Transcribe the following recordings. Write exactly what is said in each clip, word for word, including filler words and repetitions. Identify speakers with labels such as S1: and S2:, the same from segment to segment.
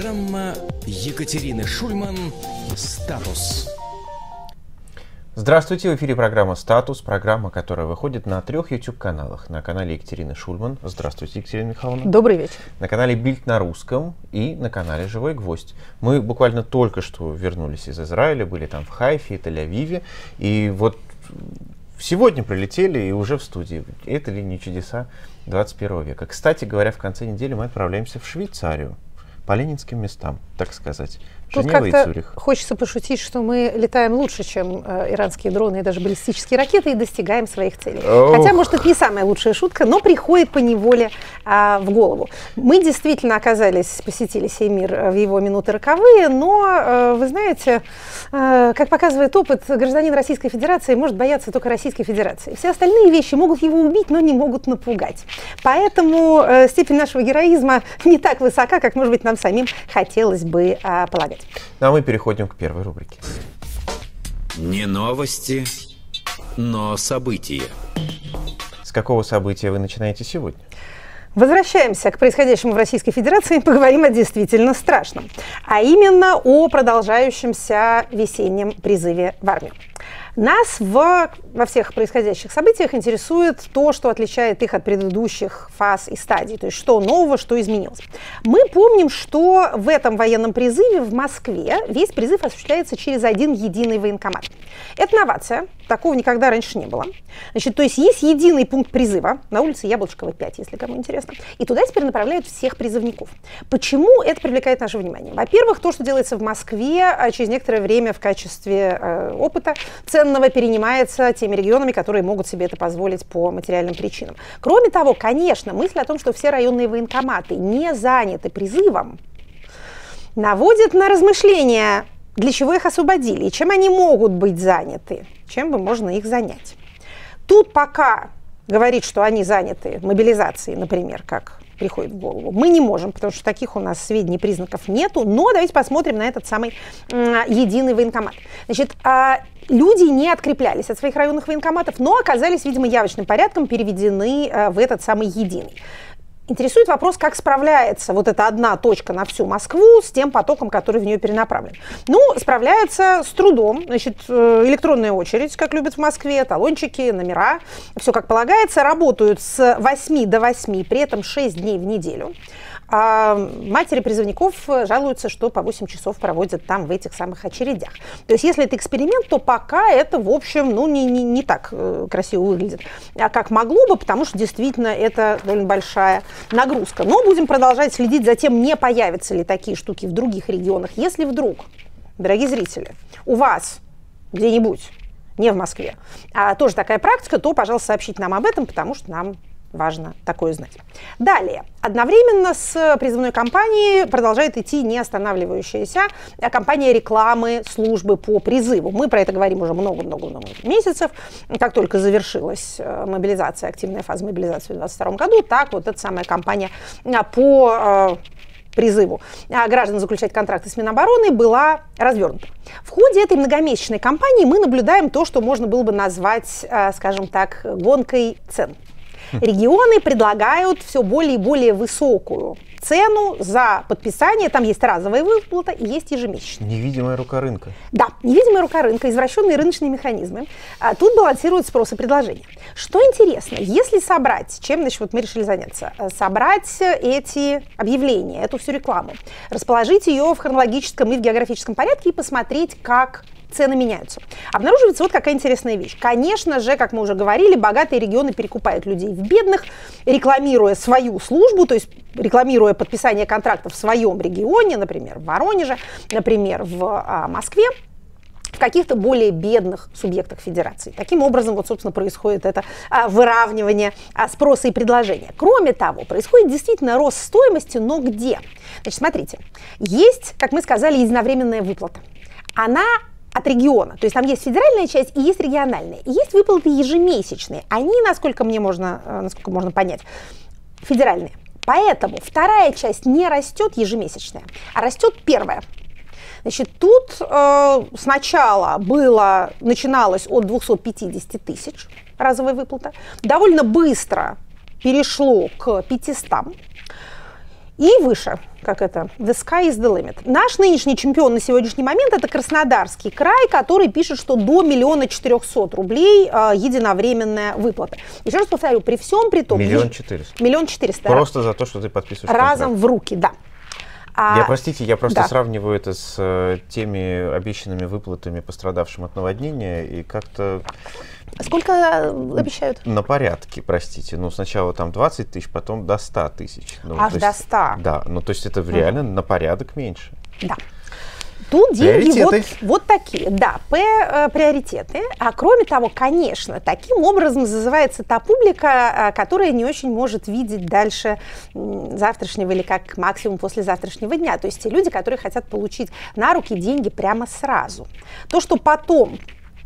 S1: Программа Екатерины Шульман «Статус».
S2: Здравствуйте, в эфире программа «Статус», программа, которая выходит на трех YouTube-каналах. На канале Екатерины Шульман. Здравствуйте, Екатерина Михайловна.
S3: Добрый вечер.
S2: На канале Бильд на русском и на канале «Живой гвоздь». Мы буквально только что вернулись из Израиля, были там в Хайфе и Тель-Авиве. И вот сегодня прилетели и уже в студии. Это ли не чудеса двадцать первого века? Кстати говоря, в конце недели мы отправляемся в Швейцарию. По ленинским местам, так сказать.
S3: Тут как-то хочется пошутить, что мы летаем лучше, чем э, иранские дроны и даже баллистические ракеты, и достигаем своих целей. Ох. Хотя, может, это не самая лучшая шутка, но приходит поневоле э, в голову. Мы действительно оказались, посетили сей мир в его минуты роковые, но, э, вы знаете, э, как показывает опыт, гражданин Российской Федерации может бояться только Российской Федерации. Все остальные вещи могут его убить, но не могут напугать. Поэтому э, степень нашего героизма не так высока, как, может быть, нам самим хотелось бы э, полагать.
S2: Ну, а мы переходим к первой рубрике.
S1: Не новости, но события.
S2: С какого события вы начинаете сегодня?
S3: Возвращаемся к происходящему в Российской Федерации и поговорим о действительно страшном, а именно о продолжающемся весеннем призыве в армию. Нас в, во всех происходящих событиях интересует то, что отличает их от предыдущих фаз и стадий, то есть что нового, что изменилось. Мы помним, что в этом военном призыве в Москве весь призыв осуществляется через один единый военкомат. Это новация, такого никогда раньше не было. Значит, то есть есть единый пункт призыва на улице Яблочкова, пять, если кому интересно, и туда теперь направляют всех призывников. Почему это привлекает наше внимание? Во-первых, то, что делается в Москве, через некоторое время в качестве э, опыта ценного перенимается теми регионами, которые могут себе это позволить по материальным причинам. Кроме того, конечно, мысль о том, что все районные военкоматы не заняты призывом, наводит на размышления, для чего их освободили и чем они могут быть заняты, чем бы можно их занять. Тут пока говорить, что они заняты мобилизацией, например, как приходит в голову, мы не можем, потому что таких у нас сведений, признаков нету, но давайте посмотрим на этот самый э, единый военкомат. Значит, э, люди не откреплялись от своих районных военкоматов, но оказались, видимо, явочным порядком переведены э, в этот самый единый. Интересует вопрос, как справляется вот эта одна точка на всю Москву с тем потоком, который в нее перенаправлен. Ну, справляется с трудом. Значит, электронная очередь, как любят в Москве, талончики, номера, все как полагается. Работают с восьми до восьми, при этом шесть дней в неделю. А матери призывников жалуются, что по восемь часов проводят там в этих самых очередях. То есть, если это эксперимент, то пока это, в общем, ну, не, не, не так красиво выглядит, как могло бы, потому что действительно это довольно большая нагрузка. Но будем продолжать следить за тем, не появятся ли такие штуки в других регионах. Если вдруг, дорогие зрители, у вас где-нибудь, не в Москве, а тоже такая практика, то, пожалуйста, сообщите нам об этом, потому что нам важно такое знать. Далее. Одновременно с призывной кампанией продолжает идти неостанавливающаяся кампания рекламы службы по призыву. Мы про это говорим уже много-много-много месяцев. Как только завершилась мобилизация, активная фаза мобилизации в двадцать втором году, так вот эта самая кампания по призыву граждан заключать контракты с Минобороны была развернута. В ходе этой многомесячной кампании мы наблюдаем то, что можно было бы назвать, скажем так, гонкой цен. Регионы предлагают все более и более высокую цену за подписание. Там есть разовая выплата и есть ежемесячная.
S2: Невидимая рука рынка.
S3: Да, невидимая рука рынка, извращенные рыночные механизмы. А тут балансируют спрос и предложение. Что интересно, если собрать, чем, значит, вот мы решили заняться, собрать эти объявления, эту всю рекламу, расположить ее в хронологическом и в географическом порядке и посмотреть, как цены меняются. Обнаруживается вот какая интересная вещь. Конечно же, как мы уже говорили, богатые регионы перекупают людей в бедных, рекламируя свою службу, то есть рекламируя подписание контрактов в своем регионе, например, в Воронеже, например, в а, Москве, в каких-то более бедных субъектах федерации. Таким образом, вот, собственно, происходит это а, выравнивание а, спроса и предложения. Кроме того, происходит действительно рост стоимости, но где? Значит, смотрите, есть, как мы сказали, единовременная выплата. Она от региона. То есть там есть федеральная часть и есть региональная. И есть выплаты ежемесячные. Они, насколько мне можно, насколько можно понять, федеральные. Поэтому вторая часть не растет ежемесячная, а растет первая. Значит, тут э, сначала было, начиналось от двухсот пятидесяти тысяч разовая выплата, довольно быстро перешло к пятистам. и выше, как это, the sky is the limit. Наш нынешний чемпион на сегодняшний момент – это Краснодарский край, который пишет, что до миллиона четырехсот рублей э, единовременная выплата. Еще раз повторю, при всем при том…
S2: Миллион четыреста.
S3: Миллион четыреста.
S2: Просто за то, что ты подписываешь
S3: разом
S2: контракт.
S3: В руки, да.
S2: Я, простите, я просто
S3: да.
S2: сравниваю это с э, теми обещанными выплатами пострадавшим от наводнения, и как-то…
S3: Сколько обещают?
S2: На порядке, простите. Ну, сначала там двадцать тысяч, потом до ста тысяч. Ну,
S3: Аж до
S2: есть,
S3: ста?
S2: Да, ну то есть это реально mm. на порядок меньше.
S3: Да. Тут деньги вот,
S2: приоритеты.
S3: вот такие, да, П, э, приоритеты. А кроме того, конечно, таким образом называется та публика, которая не очень может видеть дальше завтрашнего или как максимум послезавтрашнего дня. То есть те люди, которые хотят получить на руки деньги прямо сразу. То, что потом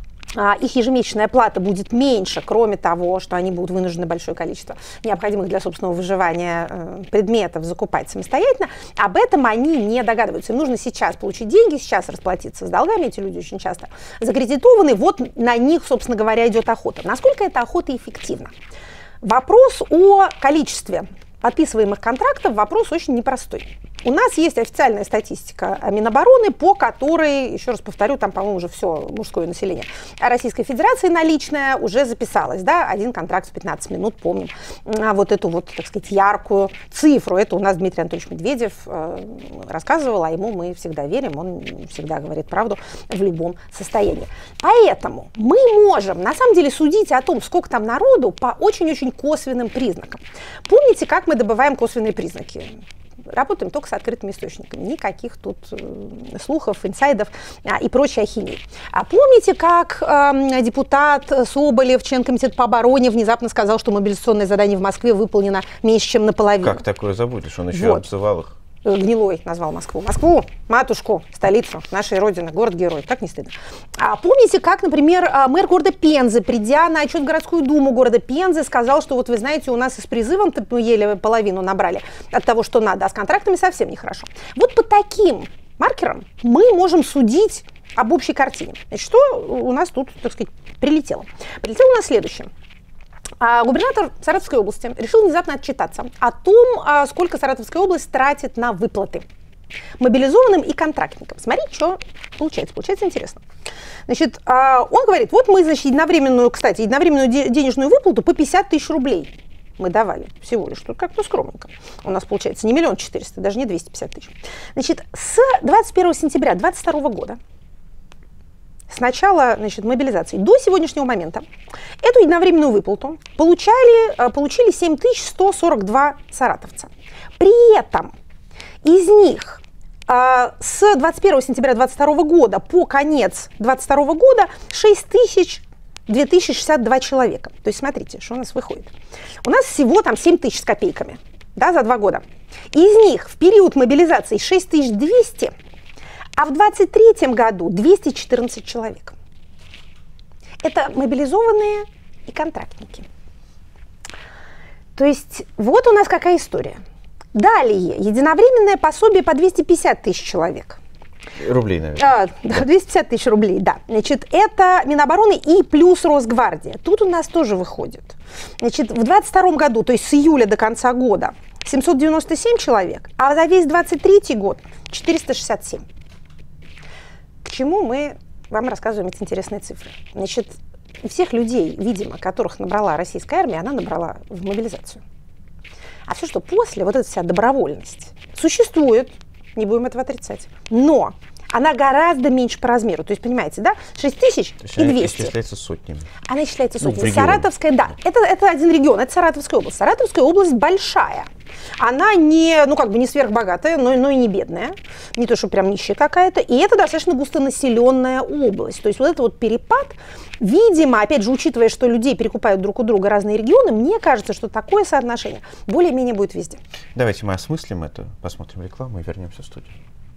S3: их ежемесячная плата будет меньше, кроме того, что они будут вынуждены большое количество необходимых для собственного выживания предметов закупать самостоятельно, об этом они не догадываются. Им нужно сейчас получить деньги, сейчас расплатиться с долгами. Эти люди очень часто закредитованы. Вот на них, собственно говоря, идет охота. Насколько эта охота эффективна? Вопрос о количестве подписываемых контрактов, вопрос очень непростой. У нас есть официальная статистика Минобороны, по которой, еще раз повторю, там, по-моему, уже все мужское население Российской Федерации наличное уже записалось, да, один контракт в пятнадцать минут, помним, а вот эту вот, так сказать, яркую цифру. Это у нас Дмитрий Анатольевич Медведев э, рассказывал, а ему мы всегда верим, он всегда говорит правду в любом состоянии. Поэтому мы можем, на самом деле, судить о том, сколько там народу, по очень-очень косвенным признакам. Помните, как мы добываем косвенные признаки? Работаем только с открытыми источниками. Никаких тут э, слухов, инсайдов а, и прочей ахинеи. А помните, как э, депутат Соболев, член комитета по обороне, внезапно сказал, что мобилизационное задание в Москве выполнено меньше, чем наполовину?
S2: Как такое забудешь? Он еще
S3: вот.
S2: обзывал их.
S3: Гнилой назвал Москву. Москву, матушку, столицу нашей Родины, город-герой. Как не стыдно. А помните, как, например, мэр города Пензы, придя на отчет в городскую думу города Пензы, сказал, что вот вы знаете, у нас и с призывом-то мы еле половину набрали от того, что надо, а с контрактами совсем нехорошо. Вот по таким маркерам мы можем судить об общей картине. Значит, что у нас тут, так сказать, прилетело? Прилетело у нас следующее. А губернатор Саратовской области решил внезапно отчитаться о том, сколько Саратовская область тратит на выплаты мобилизованным и контрактникам. Смотри, что получается. Получается интересно. Значит, он говорит, вот мы, значит, единовременную, кстати, единовременную денежную выплату по пятьдесят тысяч рублей мы давали всего лишь. Тут как-то скромненько. У нас получается не миллион четыреста, даже не двести пятьдесят тысяч. Значит, с двадцать первого сентября две тысячи двадцать второго года, с начала, значит, мобилизации до сегодняшнего момента эту единовременную выплату получали, получили семь тысяч сто сорок два саратовца. При этом из них с двадцать первого сентября две тысячи двадцать второго года по конец две тысячи двадцать второго года шесть тысяч две тысячи шестьдесят два человека. То есть смотрите, что у нас выходит. У нас всего там семь тысяч с копейками, да, за два года. Из них в период мобилизации шесть тысяч двести, а в двадцать третьем году двести четырнадцать человек. Это мобилизованные и контрактники. То есть вот у нас какая история. Далее, единовременное пособие по двести пятьдесят тысяч человек.
S2: Рублей, наверное.
S3: А, да, двести пятьдесят тысяч рублей, да. Значит, это Минобороны и плюс Росгвардия. Тут у нас тоже выходит. Значит, в двадцать втором году, то есть с июля до конца года, семьсот девяносто семь человек, а за весь двадцать третий год четыреста шестьдесят семь. К чему мы вам рассказываем эти интересные цифры? Значит, всех людей, видимо, которых набрала российская армия, она набрала в мобилизацию. А все, что после, вот эта вся добровольность, существует, не будем этого отрицать, но она гораздо меньше по размеру. То есть, понимаете, да, шесть тысяч и двести.
S2: Она исчисляется сотнями.
S3: Она исчисляется сотнями.
S2: Ну,
S3: Саратовская, да, это, это один регион, это Саратовская область. Саратовская область большая. Она не, ну, как бы не сверхбогатая, но, но и не бедная. Не то, что прям нищая какая-то. И это достаточно густонаселенная область. То есть вот этот вот перепад, видимо, опять же, учитывая, что людей перекупают друг у друга разные регионы, мне кажется, что такое соотношение более-менее будет везде.
S2: Давайте мы осмыслим это, посмотрим рекламу и вернемся в студию.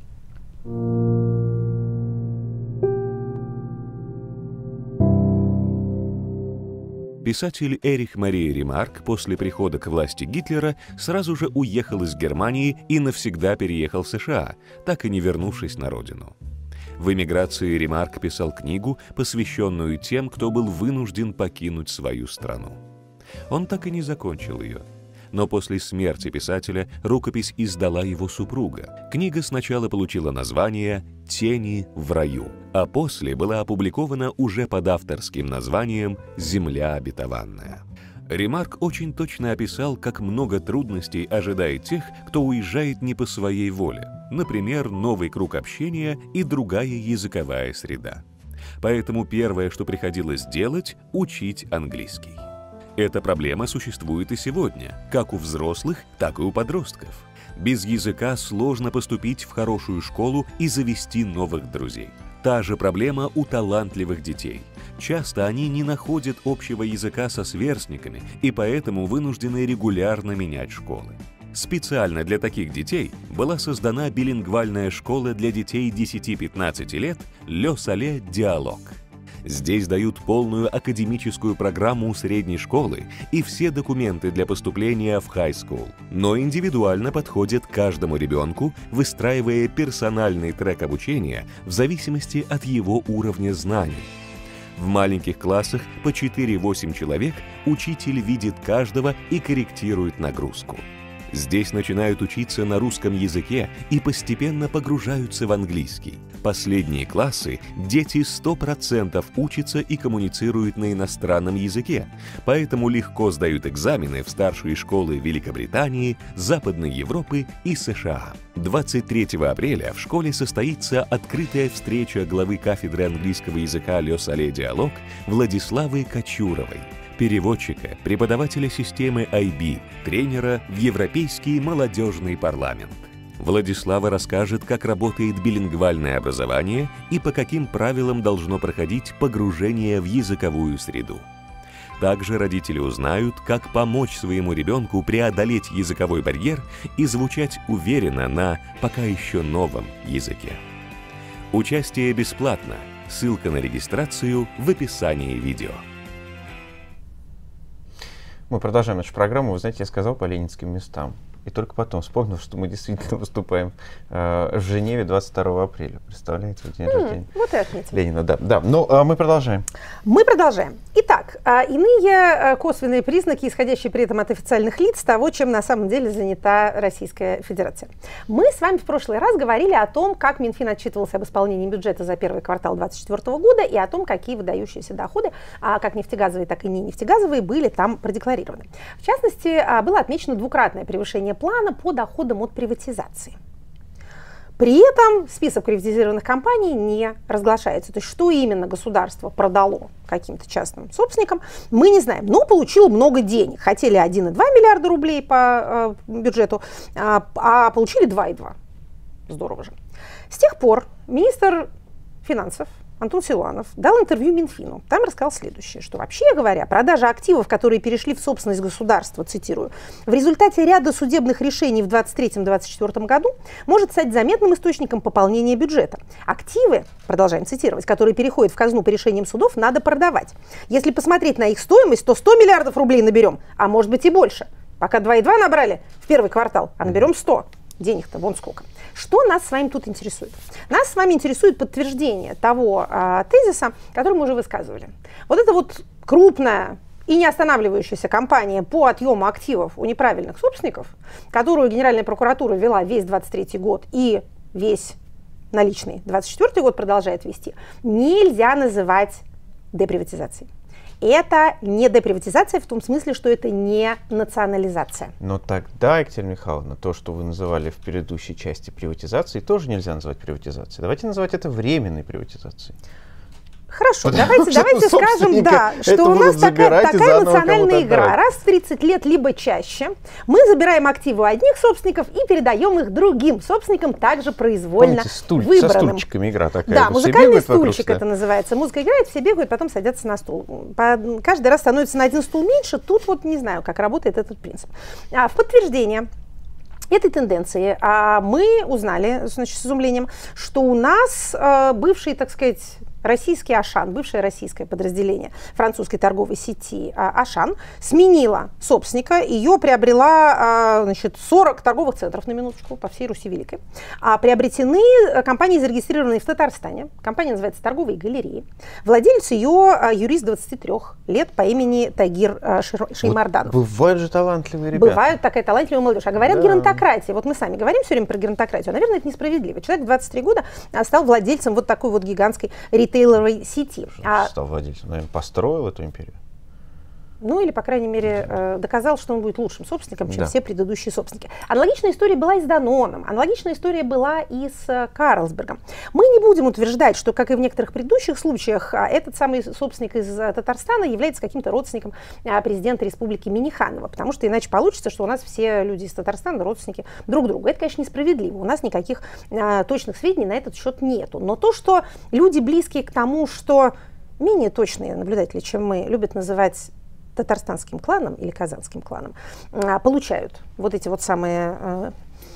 S4: Писатель Эрих Мария Ремарк после прихода к власти Гитлера сразу же уехал из Германии и навсегда переехал в США, так и не вернувшись на родину. В эмиграции Ремарк писал книгу, посвященную тем, кто был вынужден покинуть свою страну. Он так и не закончил ее. но после смерти писателя рукопись издала его супруга. Книга сначала получила название «Тени в раю», а после была опубликована уже под авторским названием «Земля обетованная». Ремарк очень точно описал, как много трудностей ожидает тех, кто уезжает не по своей воле, например, новый круг общения и другая языковая среда. Поэтому первое, что приходилось делать – учить английский. Эта проблема существует и сегодня, как у взрослых, так и у подростков. Без языка сложно поступить в хорошую школу и завести новых друзей. Та же проблема у талантливых детей. Часто они не находят общего языка со сверстниками и поэтому вынуждены регулярно менять школы. Специально для таких детей была создана билингвальная школа для детей десяти-пятнадцати лет «Ле Сале Диалог». Здесь дают полную академическую программу средней школы и все документы для поступления в high school, но индивидуально подходят каждому ребенку, выстраивая персональный трек обучения в зависимости от его уровня знаний. В маленьких классах по четыре-восемь человек учитель видит каждого и корректирует нагрузку. Здесь начинают учиться на русском языке и постепенно погружаются в английский. Последние классы дети сто процентов учатся и коммуницируют на иностранном языке, поэтому легко сдают экзамены в старшие школы Великобритании, Западной Европы и США. двадцать третьего апреля в школе состоится открытая встреча главы кафедры английского языка «Ле Сале Диалог» Владиславы Кочуровой, переводчика, преподавателя системы ай би, тренера в Европейский молодежный парламент. Владислава расскажет, как работает билингвальное образование и по каким правилам должно проходить погружение в языковую среду. Также родители узнают, как помочь своему ребенку преодолеть языковой барьер и звучать уверенно на пока еще новом языке. Участие бесплатно. Ссылка на регистрацию в описании видео.
S2: Мы продолжаем нашу программу. Вы знаете, я сказал по ленинским местам. И только потом вспомнил, что мы действительно выступаем э, в Женеве двадцать второго апреля. Представляете, в день mm, рождения
S3: вот и отметим.
S2: Ленина. Да, да. Ну, а мы продолжаем.
S3: Мы продолжаем. Итак, иные косвенные признаки, исходящие при этом от официальных лиц, того, чем на самом деле занята Российская Федерация. Мы с вами в прошлый раз говорили о том, как Минфин отчитывался об исполнении бюджета за первый квартал две тысячи двадцать четвёртого года и о том, какие выдающиеся доходы, как нефтегазовые, так и не нефтегазовые, были там продекларированы. В частности, было отмечено двукратное превышение плана по доходам от приватизации. При этом список приватизированных компаний не разглашается. То есть, что именно государство продало каким-то частным собственникам, мы не знаем. Но получило много денег. Хотели один и два миллиарда рублей по э, бюджету, э, а получили два и два. Здорово же. С тех пор министр финансов Антон Силуанов дал интервью Минфину. Там рассказал следующее, что вообще говоря, продажа активов, которые перешли в собственность государства, цитирую, в результате ряда судебных решений в двадцать третьем — двадцать четвёртом году может стать заметным источником пополнения бюджета. Активы, продолжаем цитировать, которые переходят в казну по решениям судов, надо продавать. Если посмотреть на их стоимость, то сто миллиардов рублей наберем, а может быть и больше. Пока два и два набрали в первый квартал, а наберем сто. Денег-то вон сколько. Что нас с вами тут интересует? Нас с вами интересует подтверждение того а, тезиса, который мы уже высказывали. Вот это вот крупная и не останавливающаяся кампания по отъему активов у неправильных собственников, которую Генеральная прокуратура вела весь двадцать третий год и весь наличный двадцать четвёртый год продолжает вести, нельзя называть деприватизацией. Это не деприватизация в том смысле, что это не национализация.
S2: Но тогда, Екатерина Михайловна, то, что вы называли в предыдущей части приватизации, тоже нельзя называть приватизацией. Давайте называть это временной приватизацией.
S3: Хорошо, давайте, давайте скажем, да, что у нас такая, такая национальная игра. Раз в тридцать лет, либо чаще, мы забираем активы одних собственников и передаем их другим собственникам, также произвольно
S2: Помните, стуль,
S3: выбранным.
S2: Со стульчиками игра такая.
S3: Да, музыкальный стульчик это называется. Музыка играет, все бегают, потом садятся на стул. По, каждый раз становится на один стул меньше. Тут вот не знаю, как работает этот принцип. А, в подтверждение этой тенденции а, мы узнали, значит, с изумлением, что у нас а, бывший, так сказать, российский Ашан, бывшее российское подразделение французской торговой сети Ашан, сменила собственника. Ее приобрела, значит, сорок торговых центров, на минуточку, по всей Руси Великой. А приобретены компании, зарегистрированные в Татарстане. Компания называется «Торговые галереи». Владелец ее юрист двадцати трёх лет по имени Тагир Шеймарданов.
S2: Вот бывают же талантливые ребята.
S3: Бывают такая талантливая молодежь. А говорят, да. Геронтократия. Вот мы сами говорим все время про геронтократию. А, наверное, это несправедливо. Человек в двадцать три года стал владельцем вот такой вот гигантской ритейловой сети. А...
S2: Стал владельцем, наверное, построил эту империю.
S3: Ну, или, по крайней мере, э, доказал, что он будет лучшим собственником, чем
S2: да.
S3: все предыдущие собственники. Аналогичная история была и с Даноном, аналогичная история была и с э, Карлсбергом. Мы не будем утверждать, что, как и в некоторых предыдущих случаях, э, этот самый собственник из э, Татарстана является каким-то родственником э, президента республики Миниханова, потому что иначе получится, что у нас все люди из Татарстана родственники друг друга. Это, конечно, несправедливо. У нас никаких э, точных сведений на этот счет нету. Но то, что люди, близкие к тому, что менее точные наблюдатели, чем мы, любят называть татарстанским кланом или казанским кланом, получают вот эти вот самые э,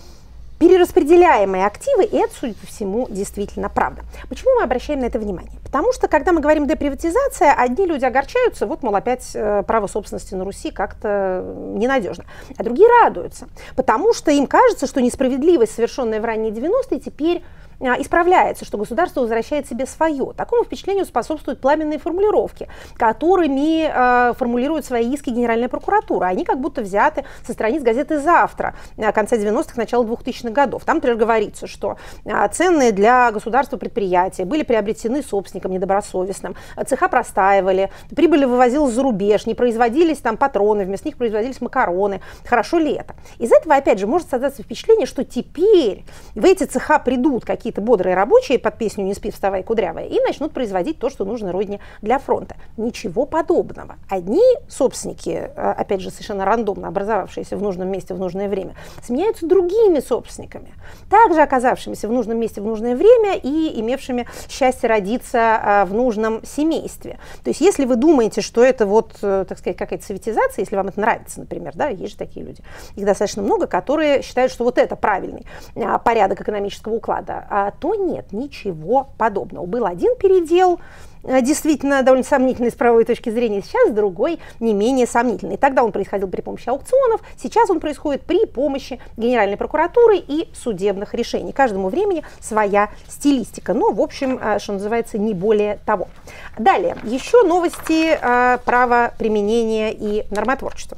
S3: перераспределяемые активы, и это, судя по всему, действительно правда. Почему мы обращаем на это внимание? Потому что, когда мы говорим деприватизация, одни люди огорчаются, вот, мол, опять э, право собственности на Руси как-то ненадежно, а другие радуются, потому что им кажется, что несправедливость, совершенная в ранние девяностые, теперь исправляется, что государство возвращает себе свое. Такому впечатлению способствуют пламенные формулировки, которыми э, формулирует свои иски Генеральная прокуратура. Они как будто взяты со страниц газеты «Завтра» конца девяностых, начала двухтысячных годов. Там, например, говорится, что э, ценные для государства предприятия были приобретены собственником недобросовестным, цеха простаивали, прибыль вывозилась за рубеж, не производились там патроны, вместо них производились макароны. Хорошо ли это? Из этого, опять же, может создаться впечатление, что теперь в эти цеха придут какие-то какие-то бодрые рабочие под песню «Не спи, вставай, кудрявая» и начнут производить то, что нужно родине для фронта. Ничего подобного. Одни собственники, опять же, совершенно рандомно образовавшиеся в нужном месте в нужное время, сменяются другими собственниками, также оказавшимися в нужном месте в нужное время и имевшими счастье родиться в нужном семействе. То есть, если вы думаете, что это вот, так сказать, какая-то советизация, если вам это нравится, например, да, есть же такие люди, их достаточно много, которые считают, что вот это правильный порядок экономического уклада, то нет, ничего подобного. Был один передел, действительно довольно сомнительный с правовой точки зрения, сейчас другой не менее сомнительный. Тогда он происходил при помощи аукционов, сейчас он происходит при помощи Генеральной прокуратуры и судебных решений. Каждому времени своя стилистика, но, в общем, что называется, не более того. Далее, еще новости э, правоприменения и нормотворчества.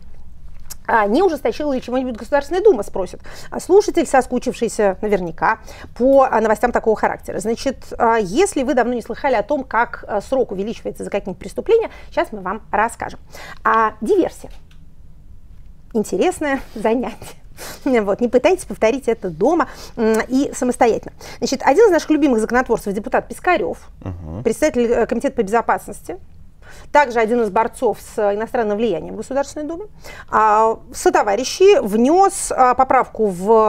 S3: А не ужесточила ли чего-нибудь Государственная Дума, спросит слушатель, соскучившийся наверняка по новостям такого характера. Значит, если вы давно не слыхали о том, как срок увеличивается за какие-нибудь преступления, сейчас мы вам расскажем. А диверсия. Интересное занятие. Вот, не пытайтесь повторить это дома и самостоятельно. Значит, один из наших любимых законотворцев, депутат Пискарев, угу. председатель Комитета по безопасности, также один из борцов с иностранным влиянием в Государственной Думе, сотоварищи внес поправку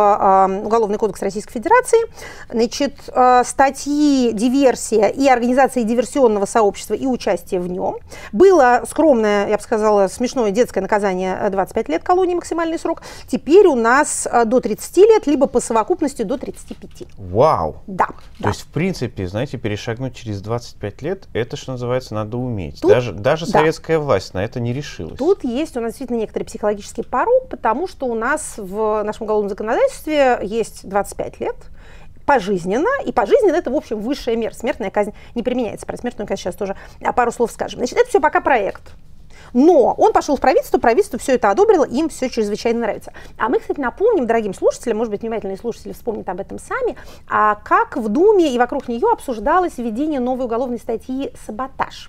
S3: в Уголовный кодекс Российской Федерации, значит, статьи «Диверсия» и «Организация диверсионного сообщества» и «Участие в нем». Было скромное, я бы сказала, смешное детское наказание двадцать пять лет колонии, максимальный срок. Теперь у нас до тридцати лет, либо по совокупности до тридцати пяти.
S2: Вау!
S3: Да.
S2: То
S3: да.
S2: есть, в принципе, знаете, перешагнуть через двадцать пять лет, это, что называется, надо уметь.
S3: Тут,
S2: даже даже
S3: да.
S2: советская власть на это не решилась.
S3: Тут есть у нас действительно некоторый психологический порог, потому что у нас в нашем уголовном законодательстве есть двадцать пять лет, пожизненно, и пожизненно это, в общем, высшая мера. Смертная казнь не применяется. Про смертную казнь сейчас тоже пару слов скажем. Значит, это все пока проект. Но он пошел в правительство, правительство все это одобрило, им все чрезвычайно нравится. А мы, кстати, напомним дорогим слушателям, может быть, внимательные слушатели вспомнят об этом сами, а как в Думе и вокруг нее обсуждалось введение новой уголовной статьи «Саботаж».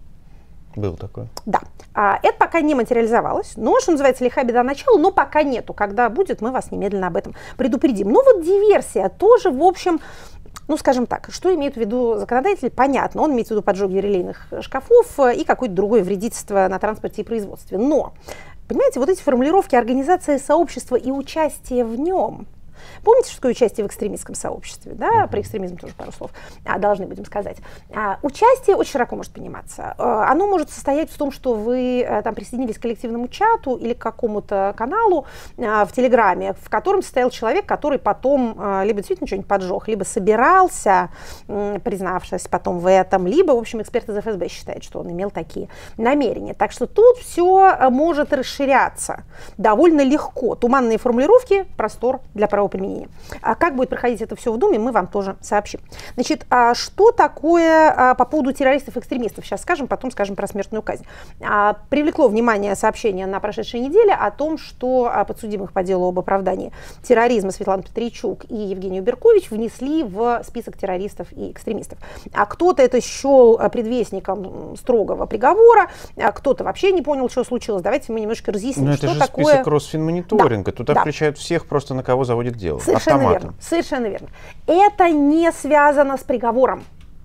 S2: Был такой.
S3: Да. А, это пока не материализовалось, но, что называется, лиха беда начала, но пока нету. Когда будет, мы вас немедленно об этом предупредим. Ну вот диверсия тоже, в общем, ну, скажем так, что имеет в виду законодатель, понятно. Он имеет в виду поджоги релейных шкафов и какое-то другое вредительство на транспорте и производстве. Но, понимаете, вот эти формулировки «организация сообщества и участие в нем», Помните, что такое участие в экстремистском сообществе? Да? Mm-hmm. Про экстремизм тоже пару слов а, должны будем сказать. А, участие очень широко может пониматься. А, оно может состоять в том, что вы а, там присоединились к коллективному чату или к какому-то каналу а, в Телеграме, в котором состоял человек, который потом а, либо действительно что-нибудь поджег, либо собирался, м, признавшись потом в этом, либо, в общем, эксперт из эф эс бэ считает, что он имел такие намерения. Так что тут все может расширяться довольно легко. Туманные формулировки, простор для правоприменения. А как будет проходить это все в Думе, мы вам тоже сообщим. Значит, а что такое а, по поводу террористов-экстремистов? Сейчас скажем, потом скажем про смертную казнь. А, привлекло внимание сообщение на прошедшей неделе о том, что а, подсудимых по делу об оправдании терроризма Светлана Петричук и Евгений Уберкович внесли в список террористов и экстремистов. А кто-то это счел предвестником строгого приговора, а кто-то вообще не понял, что случилось. Давайте мы немножко разъясним,
S2: Но
S3: что
S2: это же
S3: такое...
S2: список Росфинмониторинга.
S3: Да,
S2: Туда
S3: да.
S2: включают всех просто, на кого заводит дело.
S3: Совершенно
S2: Автоматом.
S3: верно. Совершенно верно. Это не связано с приговором.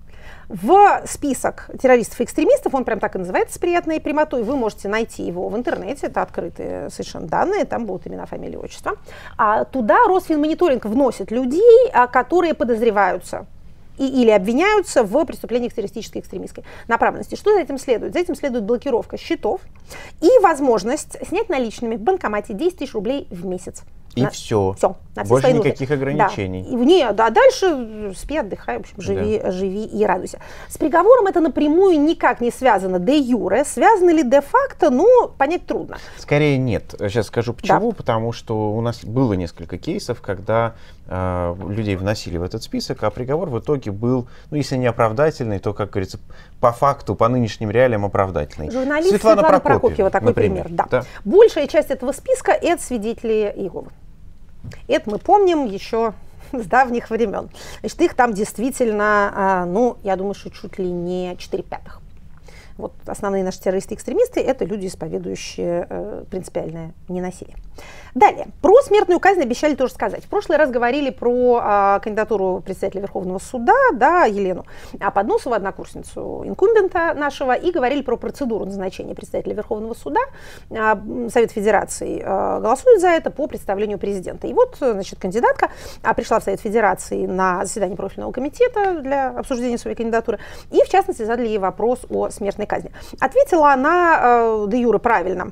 S3: В список террористов и экстремистов, он прям так и называется с приятной прямотой, вы можете найти его в интернете, это открытые совершенно данные, там будут имена, фамилии, отчества. А туда Росфинмониторинг вносит людей, которые подозреваются и, или обвиняются в преступлениях террористической и экстремистской направленности. Что за этим следует? За этим следует блокировка счетов и возможность снять наличными в банкомате десять тысяч рублей в месяц.
S2: И
S3: на,
S2: все.
S3: все на все
S2: Больше
S3: свои
S2: никаких
S3: нужды.
S2: ограничений.
S3: Да. И, нет, а дальше спи, отдыхай, в общем, живи,
S2: Да.
S3: живи и радуйся. С приговором это напрямую никак не связано де юре. Связано ли де-факто, ну, понять трудно.
S2: Скорее нет. Сейчас скажу почему.
S3: Да.
S2: Потому что у нас было несколько кейсов, когда э, людей вносили в этот список, а приговор в итоге был, ну, если не оправдательный, то, как говорится, по факту, по нынешним реалиям оправдательный.
S3: Журналист
S2: Светлана,
S3: Светлана
S2: Прокопьева,
S3: Прокопьева, такой
S2: например.
S3: пример. Да.
S2: Да.
S3: Большая часть этого списка – это свидетели Иеговы. Это мы помним еще с давних времен. Значит, их там действительно, ну, я думаю, что чуть ли не четыре пятых. Вот основные наши террористы-экстремисты – это люди, исповедующие э, принципиальное ненасилие. Далее. Про смертную казнь обещали тоже сказать. В прошлый раз говорили про э, кандидатуру председателя Верховного суда, да, Елену Подносову, однокурсницу инкумбента нашего, и говорили про процедуру назначения председателя Верховного суда. Э, Совет Федерации э, голосует за это по представлению президента. И вот, значит, кандидатка э, пришла в Совет Федерации на заседание профильного комитета для обсуждения своей кандидатуры, и, в частности, задали ей вопрос о смертной казни. Ответила она э, де юре правильно.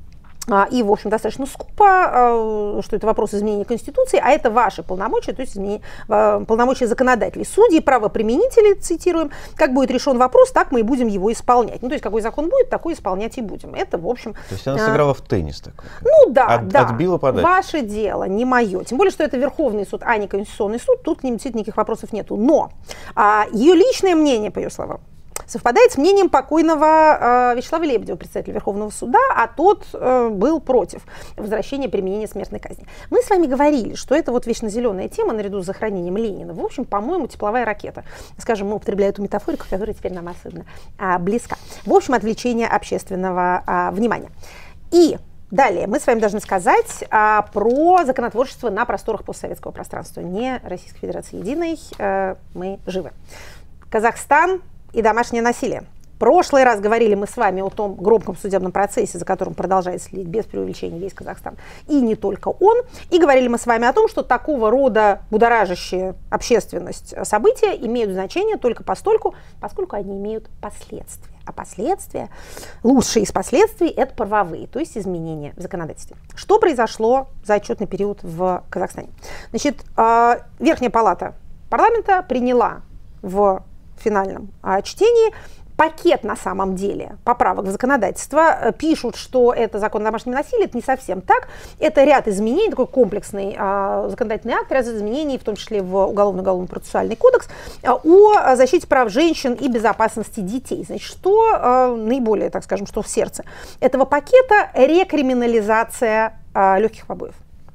S3: И, в общем, достаточно скупо, что это вопрос изменения Конституции, а это ваши полномочия, то есть изменение, полномочия законодателей. Судьи, правоприменители, цитируем, как будет решен вопрос, так мы и будем его исполнять. Ну, то есть, какой закон будет, такой исполнять и будем. Это, в общем...
S2: То есть она сыграла в теннис такой?
S3: Ну, да,
S2: От,
S3: да.
S2: Отбила подачу?
S3: Ваше дело, не мое. Тем более, что это Верховный суд, а не Конституционный суд, тут к ним действительно никаких вопросов нету. Но а, ее личное мнение, по ее словам, совпадает с мнением покойного э, Вячеслава Лебедева, председателя Верховного суда, а тот э, был против возвращения применения смертной казни. Мы с вами говорили, что это вот вечно зеленая тема наряду с захоронением Ленина. В общем, по-моему, тепловая ракета. Скажем, мы употребляем эту метафорику, которая теперь нам особенно а, близка. В общем, отвлечение общественного а, внимания. И далее мы с вами должны сказать а, про законотворчество на просторах постсоветского пространства. Не Российской Федерации единой, а, мы живы. Казахстан и домашнее насилие. В прошлый раз говорили мы с вами о том громком судебном процессе, за которым продолжает следить без преувеличения весь Казахстан, и не только он. И говорили мы с вами о том, что такого рода будоражащие общественность события имеют значение только постольку, поскольку они имеют последствия. А последствия, лучшие из последствий, это правовые, то есть изменения в законодательстве. Что произошло за отчетный период в Казахстане? Значит, Верхняя палата парламента приняла в финальном а, чтении пакет, на самом деле, поправок в законодательство. Пишут, что это закон о домашнем насилии, это не совсем так. Это ряд изменений, такой комплексный а, законодательный акт, ряд изменений, в том числе в Уголовно-уголовно-процессуальный кодекс, а, о защите прав женщин и безопасности детей. Значит, что а, наиболее, так скажем, что в сердце этого пакета – рекриминализация а, легких побоев.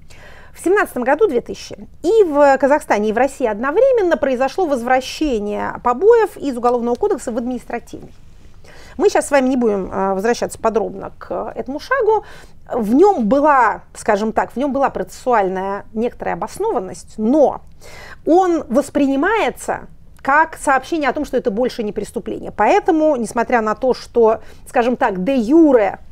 S3: В две тысячи семнадцатом году, две тысячи, и в Казахстане, и в России одновременно произошло возвращение побоев из Уголовного кодекса в административный. Мы сейчас с вами не будем возвращаться подробно к этому шагу. В нем была, скажем так, в нем была процессуальная некоторая обоснованность, но он воспринимается как сообщение о том, что это больше не преступление. Поэтому, несмотря на то, что, скажем так, де юре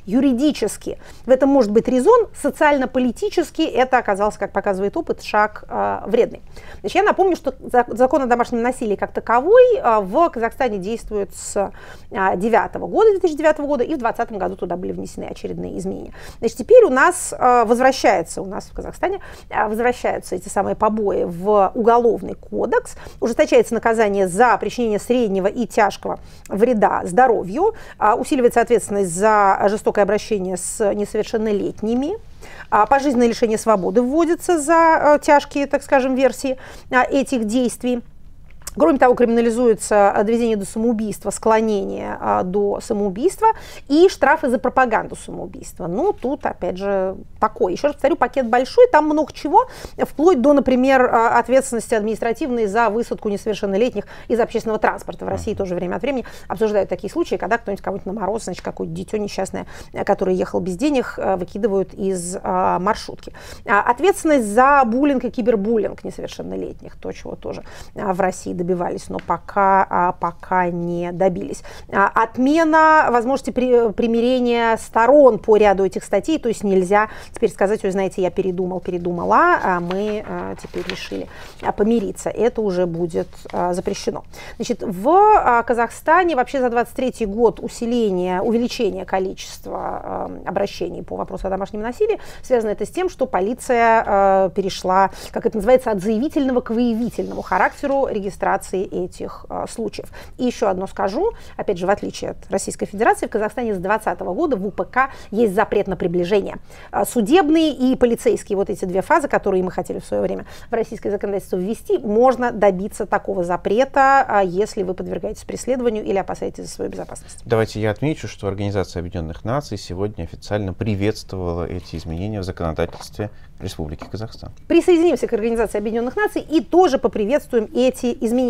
S3: юридически в этом может быть резон, социально-политически это оказался, как показывает опыт, шаг э, вредный. Значит, я напомню, что закон о домашнем насилии как таковой э, в Казахстане действует с э, девятого года, две тысячи девятого года, и в двадцатом году туда были внесены очередные изменения. Значит, теперь у нас э, возвращается, у нас в Казахстане э, возвращаются эти самые побои в Уголовный кодекс, ужесточается наказание за причинение среднего и тяжкого вреда здоровью, э, усиливается ответственность за жестокое обращение с несовершеннолетними, пожизненное лишение свободы вводится за тяжкие, так скажем, версии этих действий. Кроме того, криминализуется доведение до самоубийства, склонение а, до самоубийства и штрафы за пропаганду самоубийства. Ну, тут, опять же, такой. Еще раз повторю, пакет большой, там много чего, вплоть до, например, ответственности административной за высадку несовершеннолетних из общественного транспорта. В России тоже время от времени обсуждают такие случаи, когда кто-нибудь кого-нибудь на мороз, значит, какое-то дитё несчастное, которое ехал без денег, выкидывают из а, маршрутки. А, ответственность за буллинг и кибербуллинг несовершеннолетних, то, чего тоже а, в России добиваются. добивались, но пока, а, пока не добились. А, отмена возможности при, примирения сторон по ряду этих статей, то есть нельзя теперь сказать, ой, знаете, я передумал, передумала, а мы а, теперь решили а, помириться. Это уже будет а, запрещено. Значит, в а, Казахстане вообще за двадцать третий год усиление, увеличение количества а, обращений по вопросу о домашнем насилии связано это с тем, что полиция а, перешла, как это называется, от заявительного к выявительному характеру регистрации этих а, случаев. И еще одно скажу, опять же, в отличие от Российской Федерации, в Казахстане с двадцатого года в УПК есть запрет на приближение. А, судебные и полицейские, вот эти две фазы, которые мы хотели в свое время в российское законодательство ввести, можно добиться такого запрета, а, если вы подвергаетесь преследованию или опасаетесь за свою безопасность.
S2: Давайте я отмечу, что Организация Объединенных Наций сегодня официально приветствовала эти изменения в законодательстве Республики Казахстан.
S3: Присоединимся к Организации Объединенных Наций и тоже поприветствуем эти изменения.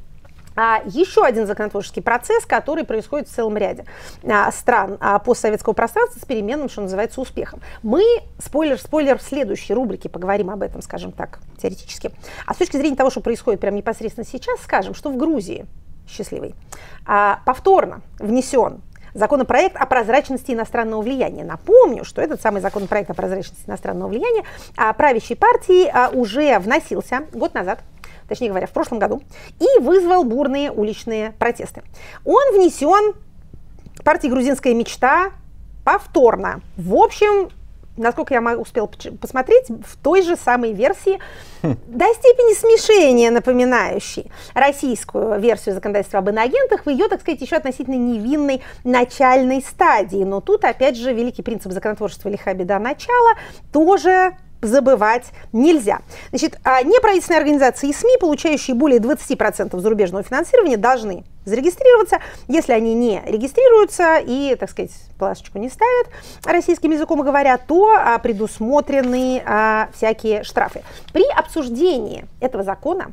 S3: А, еще один законотворческий процесс, который происходит в целом ряде а, стран а, постсоветского пространства с переменным, что называется, успехом. Мы, спойлер, спойлер, в следующей рубрике поговорим об этом, скажем так, теоретически. А с точки зрения того, что происходит прямо непосредственно сейчас, скажем, что в Грузии, счастливой, а, повторно внесен законопроект о прозрачности иностранного влияния. Напомню, что этот самый законопроект о прозрачности иностранного влияния а, правящей партии а, уже вносился год назад, точнее говоря, в прошлом году, и вызвал бурные уличные протесты. Он внесен партией «Грузинская мечта» повторно. В общем, насколько я успел посмотреть, в той же самой версии, до степени смешения напоминающей российскую версию законодательства об иноагентах в ее, так сказать, еще относительно невинной начальной стадии. Но тут, опять же, великий принцип законотворчества «лиха беда начала» тоже забывать нельзя. Значит, неправительственные организации и СМИ, получающие более двадцати процентов зарубежного финансирования, должны зарегистрироваться. Если они не регистрируются и, так сказать, плашечку не ставят, российским языком говоря, то а, предусмотрены а, всякие штрафы. При обсуждении этого закона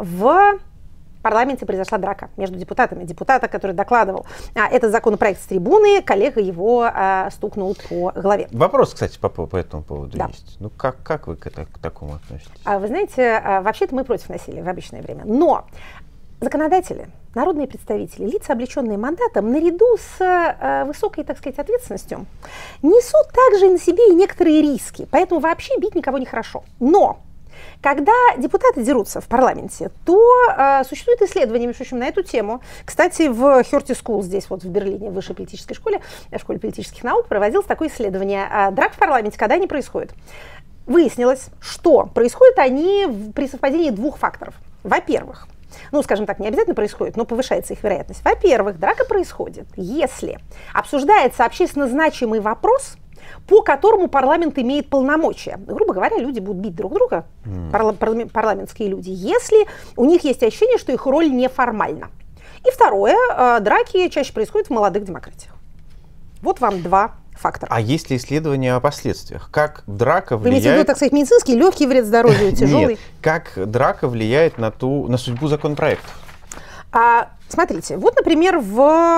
S3: в в парламенте произошла драка между депутатами. Депутата, который докладывал а, этот законопроект с трибуны, коллега его а, стукнул по голове.
S2: Вопрос, кстати, по, по этому поводу
S3: да.
S2: есть. Ну, как, как вы к, это, к такому относитесь?
S3: А, вы знаете, а, вообще-то мы против насилия в обычное время. Но законодатели, народные представители, лица, облеченные мандатом, наряду с а, высокой, так сказать, ответственностью, несут также на себе и некоторые риски. Поэтому вообще бить никого не хорошо. Но когда депутаты дерутся в парламенте, то э, существует исследование, между прочим, на эту тему. Кстати, в Хёрти Скул, здесь вот в Берлине, в высшей политической школе, в школе политических наук, проводилось такое исследование. Э, драк в парламенте, когда они происходят. Выяснилось, что происходят они в, при совпадении двух факторов. Во-первых, ну, скажем так, не обязательно происходит, но повышается их вероятность. Во-первых, драка происходит, если обсуждается общественно значимый вопрос, по которому парламент имеет полномочия. Грубо говоря, люди будут бить друг друга, mm. парла- парла- парламентские люди, если у них есть ощущение, что их роль неформальна. И второе, э, драки чаще происходят в молодых демократиях. Вот вам два фактора.
S2: А есть ли исследования о последствиях? Как драка влияет...
S3: Вы имеете в виду, так сказать, медицинский, легкий вред здоровью, тяжелый?
S2: Нет, как драка влияет на, ту, на судьбу законопроектов?
S3: А, Смотрите, вот, например, в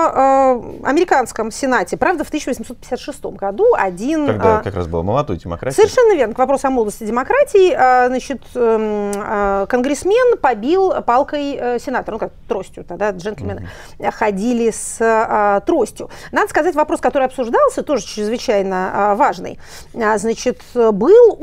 S3: э, американском Сенате, правда, в тысяча восемьсот пятьдесят шестом году один...
S2: Когда
S3: э,
S2: как раз была молодой демократия.
S3: Совершенно верно. К вопросу о молодости демократии, э, значит, э, э, конгрессмен побил палкой э, сенатора, ну, как тростью, тогда джентльмены mm-hmm. ходили с э, тростью. Надо сказать, вопрос, который обсуждался, тоже чрезвычайно э, важный, э, значит, был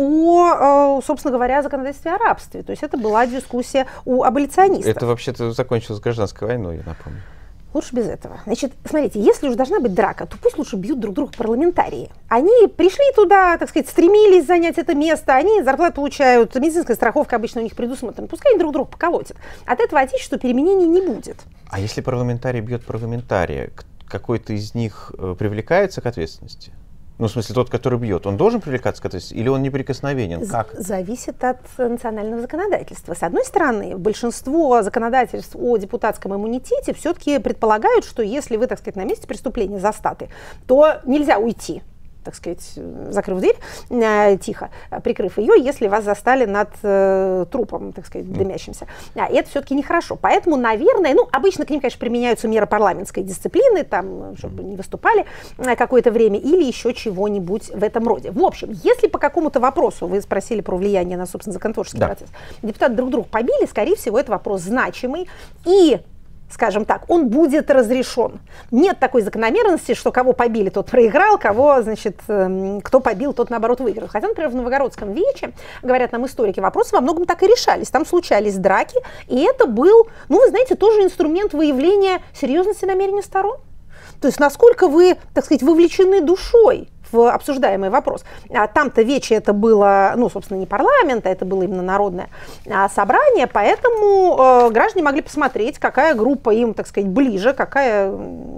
S3: о, э, собственно говоря, законодательстве о рабстве. То есть это была дискуссия у аболиционистов.
S2: Это вообще-то закончилось гражданской войной, я напомню.
S3: Лучше без этого. Значит, смотрите, если уж должна быть драка, то пусть лучше бьют друг друга парламентарии. Они пришли туда, так сказать, стремились занять это место, они зарплату получают, медицинская страховка обычно у них предусмотрена. Пускай они друг друга поколотят. От этого отечества переменений не будет.
S2: А если парламентарий бьет парламентария, какой-то из них привлекается к ответственности? Ну, в смысле, тот, который бьет, он должен привлекаться к ответственности или он неприкосновенен? Как?
S3: Зависит от национального законодательства. С одной стороны, большинство законодательств о депутатском иммунитете все-таки предполагают, что если вы, так сказать, на месте преступления застаты, то нельзя уйти, так сказать, закрыв дверь, э, тихо, прикрыв ее, если вас застали над э, трупом, так сказать, дымящимся. А это все-таки нехорошо. Поэтому, наверное, ну, обычно к ним, конечно, применяются меры парламентской дисциплины, там, чтобы не выступали какое-то время, или еще чего-нибудь в этом роде. В общем, если по какому-то вопросу, вы спросили про влияние на, собственно, законотворческий да. процесс, депутаты друг друга побили, скорее всего, это вопрос значимый, и скажем так, он будет разрешен. Нет такой закономерности, что кого побили, тот проиграл, кого, значит, кто побил, тот, наоборот, выиграл. Хотя, например, в Новгородском вече, говорят нам историки, вопросы во многом так и решались. Там случались драки, и это был, ну, вы знаете, тоже инструмент выявления серьезности намерений сторон. То есть, насколько вы, так сказать, вовлечены душой в обсуждаемый вопрос. А там-то вече это было, ну, собственно, не парламент, а это было именно народное а, собрание, поэтому э, граждане могли посмотреть, какая группа им, так сказать, ближе, какая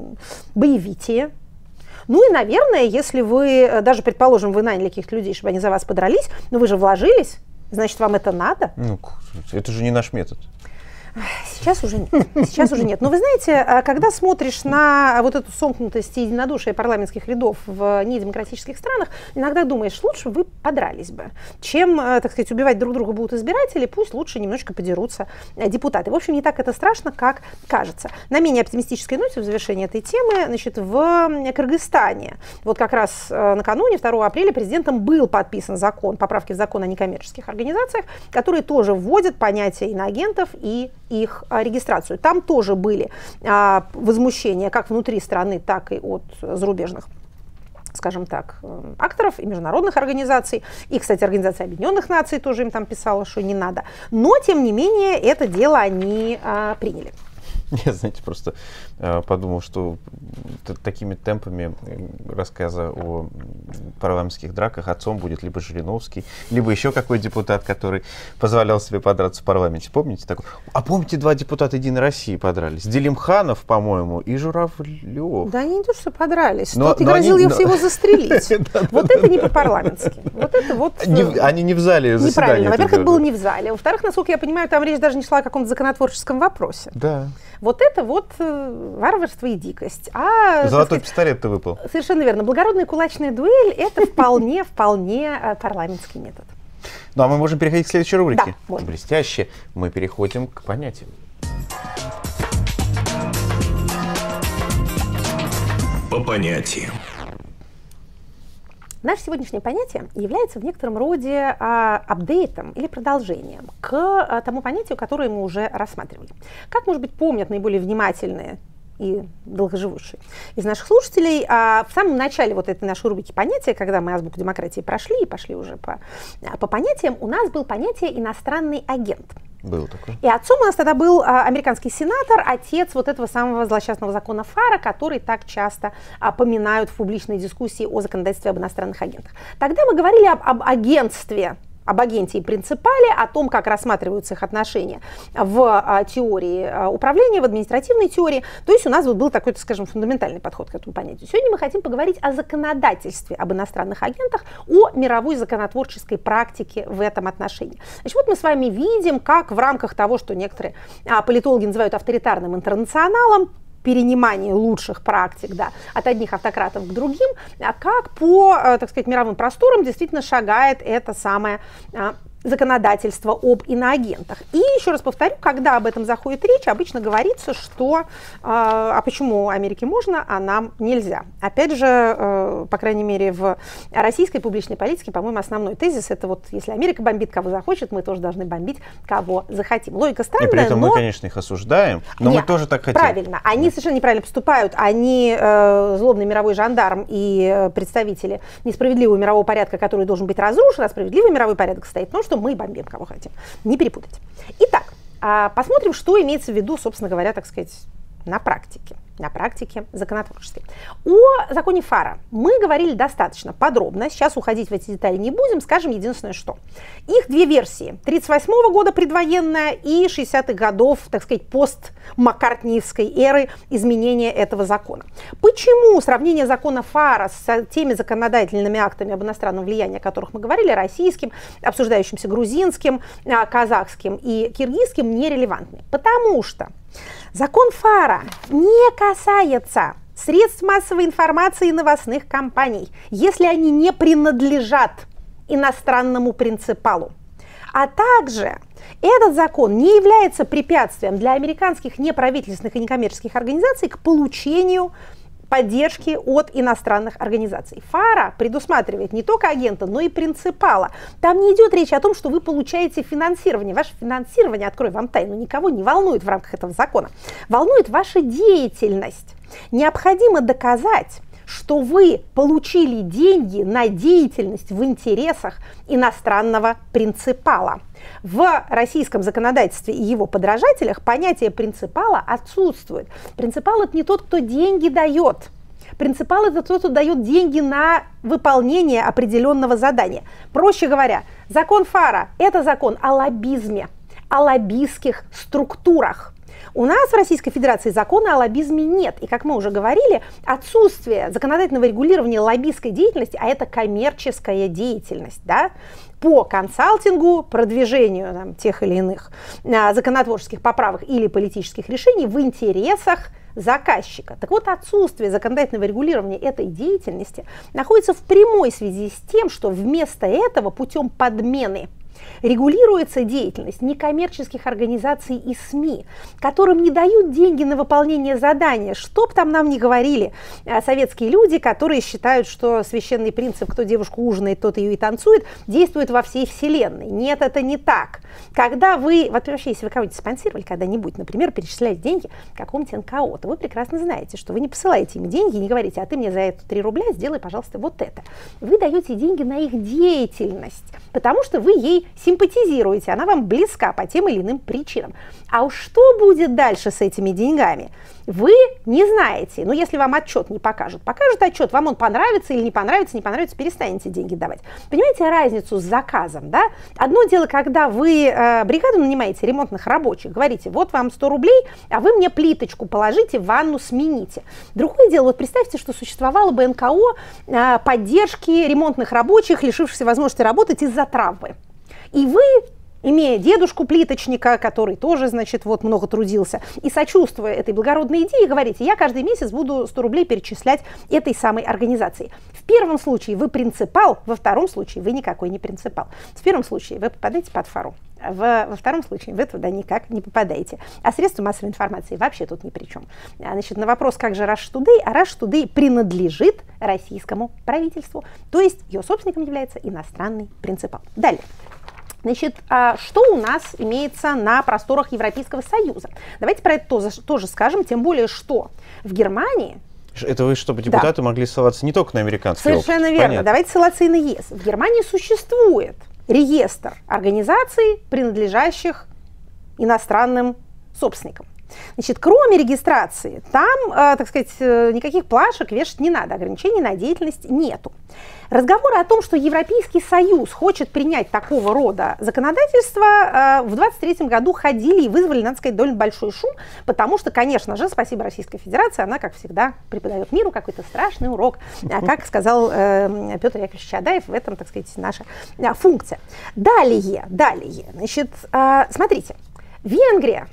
S3: боевитее. Ну и, наверное, если вы, даже, предположим, вы наняли каких-то людей, чтобы они за вас подрались, но вы же вложились, значит, вам это надо.
S2: Ну, это же не наш метод.
S3: Сейчас уже нет. Сейчас уже нет. Но вы знаете, когда смотришь на вот эту сомкнутость и единодушие парламентских рядов в недемократических странах, иногда думаешь, лучше вы подрались бы, чем, так сказать, убивать друг друга будут избиратели, пусть лучше немножко подерутся депутаты. В общем, не так это страшно, как кажется. На менее оптимистической ноте в завершении этой темы, значит, в Кыргызстане, вот как раз накануне, второго апреля, президентом был подписан закон, поправки в закон о некоммерческих организациях, которые тоже вводят понятие иноагентов и их а, регистрацию. Там тоже были а, возмущения как внутри страны, так и от зарубежных, скажем так, акторов и международных организаций. И, кстати, Организация Объединенных Наций тоже им там писала, что не надо. Но, тем не менее, это дело они а, приняли.
S2: Я, знаете, просто э, подумал, что такими темпами рассказа о парламентских драках отцом будет либо Жириновский, либо еще какой депутат, который позволял себе подраться в парламенте. Помните такой? А помните, два депутата Единой России подрались? Делимханов, по-моему, и Журавлев.
S3: Да они не то, что подрались. Тот и грозил его застрелить. Вот это не по-парламентски. Вот это вот...
S2: Они не в зале заседания.
S3: Неправильно. Во-первых, это было не в зале. Во-вторых, насколько я понимаю, там речь даже не шла о каком-то законотворческом вопросе.
S2: Да.
S3: Вот это вот э, варварство и дикость. А,
S2: золотой пистолет-то выпал.
S3: Совершенно верно. Благородная кулачная дуэль – это вполне, вполне парламентский метод.
S2: Ну, а мы можем переходить к следующей рубрике.
S3: Да, можем.
S2: Блестяще. Мы переходим к понятиям.
S1: По понятиям.
S3: Наше сегодняшнее понятие является в некотором роде а, апдейтом или продолжением к а, тому понятию, которое мы уже рассматривали. Как, может быть, помнят наиболее внимательные и долгоживущие из наших слушателей, а, в самом начале вот этой нашей рубрики понятия, когда мы азбуку демократии прошли и пошли уже по, по понятиям, у нас было понятие «иностранный агент».
S2: Был такой.
S3: И отцом у нас тогда был а, американский сенатор, отец вот этого самого злосчастного закона ФАРа, который так часто а, поминают в публичной дискуссии о законодательстве об иностранных агентах. Тогда мы говорили об, об агентстве, об агенте и принципале, о том, как рассматриваются их отношения в а, теории а, управления, в административной теории. То есть у нас вот был такой, скажем, фундаментальный подход к этому понятию. Сегодня мы хотим поговорить о законодательстве об иностранных агентах, о мировой законотворческой практике в этом отношении. Значит, вот мы с вами видим, как в рамках того, что некоторые а, политологи называют авторитарным интернационалом, перенимание лучших практик, да, от одних автократов к другим, а как по, так сказать, мировым просторам действительно шагает эта самая а, законодательства об иноагентах. И еще раз повторю, когда об этом заходит речь, обычно говорится, что э, а почему Америке можно, а нам нельзя. Опять же, э, по крайней мере, в российской публичной политике, по-моему, основной тезис — это вот если Америка бомбит кого захочет, мы тоже должны бомбить кого захотим. Логика странная,
S2: и при этом
S3: но...
S2: мы, конечно, их осуждаем, но
S3: Нет,
S2: мы тоже так хотим.
S3: Правильно. Они
S2: Нет.
S3: совершенно неправильно поступают. Они э, злобный мировой жандарм и э, представители несправедливого мирового порядка, который должен быть разрушен, а справедливый мировой порядок стоит в том, что мы бомбим кого хотим. Не перепутать. Итак, э, посмотрим, что имеется в виду, собственно говоря, так сказать, на практике. На практике законотворческой. О законе ФАРа мы говорили достаточно подробно. Сейчас уходить в эти детали не будем. Скажем единственное, что их две версии. тридцать восьмого года предвоенная и шестидесятых годов, так сказать, пост-маккартниевской эры изменения этого закона. Почему сравнение закона ФАРа с теми законодательными актами об иностранном влиянии, о которых мы говорили, российским, обсуждающимся грузинским, казахским и киргизским, нерелевантны? Потому что закон ФАРа не касается средств массовой информации и новостных компаний, если они не принадлежат иностранному принципалу. А также этот закон не является препятствием для американских неправительственных и некоммерческих организаций к получению поддержки от иностранных организаций. ФАРа предусматривает не только агента, но и принципала. Там не идет речь о том, что вы получаете финансирование. Ваше финансирование, открою вам тайну, никого не волнует в рамках этого закона. Волнует ваша деятельность. Необходимо доказать, что вы получили деньги на деятельность в интересах иностранного принципала. В российском законодательстве и его подражателях понятие принципала отсутствует. Принципал — это не тот, кто деньги дает. Принципал — это тот, кто дает деньги на выполнение определенного задания. Проще говоря, закон ФАРа — это закон о лоббизме, о лоббистских структурах. У нас в Российской Федерации закона о лоббизме нет. И, как мы уже говорили, отсутствие законодательного регулирования лоббистской деятельности, а это коммерческая деятельность, да, по консалтингу, продвижению там, тех или иных а, законотворческих поправок или политических решений в интересах заказчика. Так вот, отсутствие законодательного регулирования этой деятельности находится в прямой связи с тем, что вместо этого путем подмены регулируется деятельность некоммерческих организаций и СМИ, которым не дают деньги на выполнение задания. Что б там нам ни говорили советские люди, которые считают, что священный принцип «кто девушку ужинает, тот ее и танцует» действует во всей вселенной. Нет, это не так. Когда вы, вот вообще, если вы кого-нибудь спонсировали когда-нибудь, например, перечисляете деньги какому-нибудь эн ка о, то вы прекрасно знаете, что вы не посылаете им деньги и не говорите: а ты мне за это три рубля сделай, пожалуйста, вот это. Вы даете деньги на их деятельность, потому что вы ей симпатизируете, она вам близка по тем или иным причинам. А уж что будет дальше с этими деньгами, вы не знаете. Но если вам отчет не покажут, покажут отчет, вам он понравится или не понравится, не понравится, перестанете деньги давать. Понимаете разницу с заказом, да? Одно дело, когда вы э, бригаду нанимаете ремонтных рабочих, говорите: вот вам сто рублей, а вы мне плиточку положите, ванну смените. Другое дело, вот представьте, что существовало бы эн ка о э, поддержки ремонтных рабочих, лишившихся возможности работать из-за травмы. И вы, имея дедушку-плиточника, который тоже, значит, вот много трудился, и сочувствуя этой благородной идее, говорите: я каждый месяц буду сто рублей перечислять этой самой организации. В первом случае вы принципал, во втором случае вы никакой не принципал. В первом случае вы попадаете под ФАРу, в, во втором случае вы туда никак не попадаете. А средства массовой информации вообще тут ни при чем. Значит, на вопрос, как же Russia Today, а Russia Today принадлежит российскому правительству, то есть ее собственником является иностранный принципал. Далее. Значит, что у нас имеется на просторах Европейского Союза? Давайте про это тоже, тоже скажем, тем более, что в Германии...
S2: Это вы, чтобы депутаты да. могли ссылаться не только на американский опыт.
S3: Совершенно верно. Понятно. Давайте ссылаться и на ЕС. В Германии существует реестр организаций, принадлежащих иностранным собственникам. Значит, кроме регистрации, там, э, так сказать, никаких плашек вешать не надо, ограничений на деятельность нету. Разговоры о том, что Европейский Союз хочет принять такого рода законодательство, э, в двадцать третьем году ходили и вызвали, надо сказать, довольно большой шум, потому что, конечно же, спасибо Российской Федерации, она, как всегда, преподает миру какой-то страшный урок. Как сказал э, Петр Яковлевич Чадаев, в этом, так сказать, наша э, функция. Далее, далее, значит, э, смотрите, Венгрия,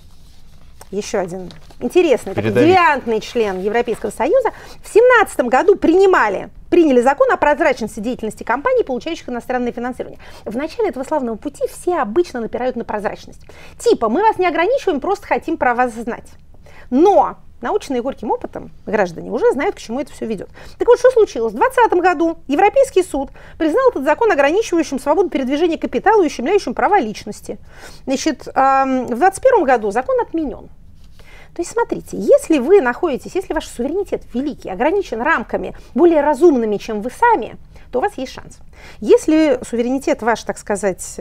S3: еще один интересный, такой девиантный член Европейского Союза, в семнадцатом году принимали приняли закон о прозрачности деятельности компаний, получающих иностранное финансирование. В начале этого славного пути все обычно напирают на прозрачность. Типа, мы вас не ограничиваем, просто хотим про вас знать. Но научные горьким опытом граждане уже знают, к чему это все ведет. Так вот, что случилось? В двадцатом году Европейский суд признал этот закон ограничивающим свободу передвижения капитала и ущемляющим права личности. Значит, в двадцать первом году закон отменен. То есть, смотрите, если вы находитесь, если ваш суверенитет великий, ограничен рамками более разумными, чем вы сами, то у вас есть шанс. Если суверенитет ваш, так сказать,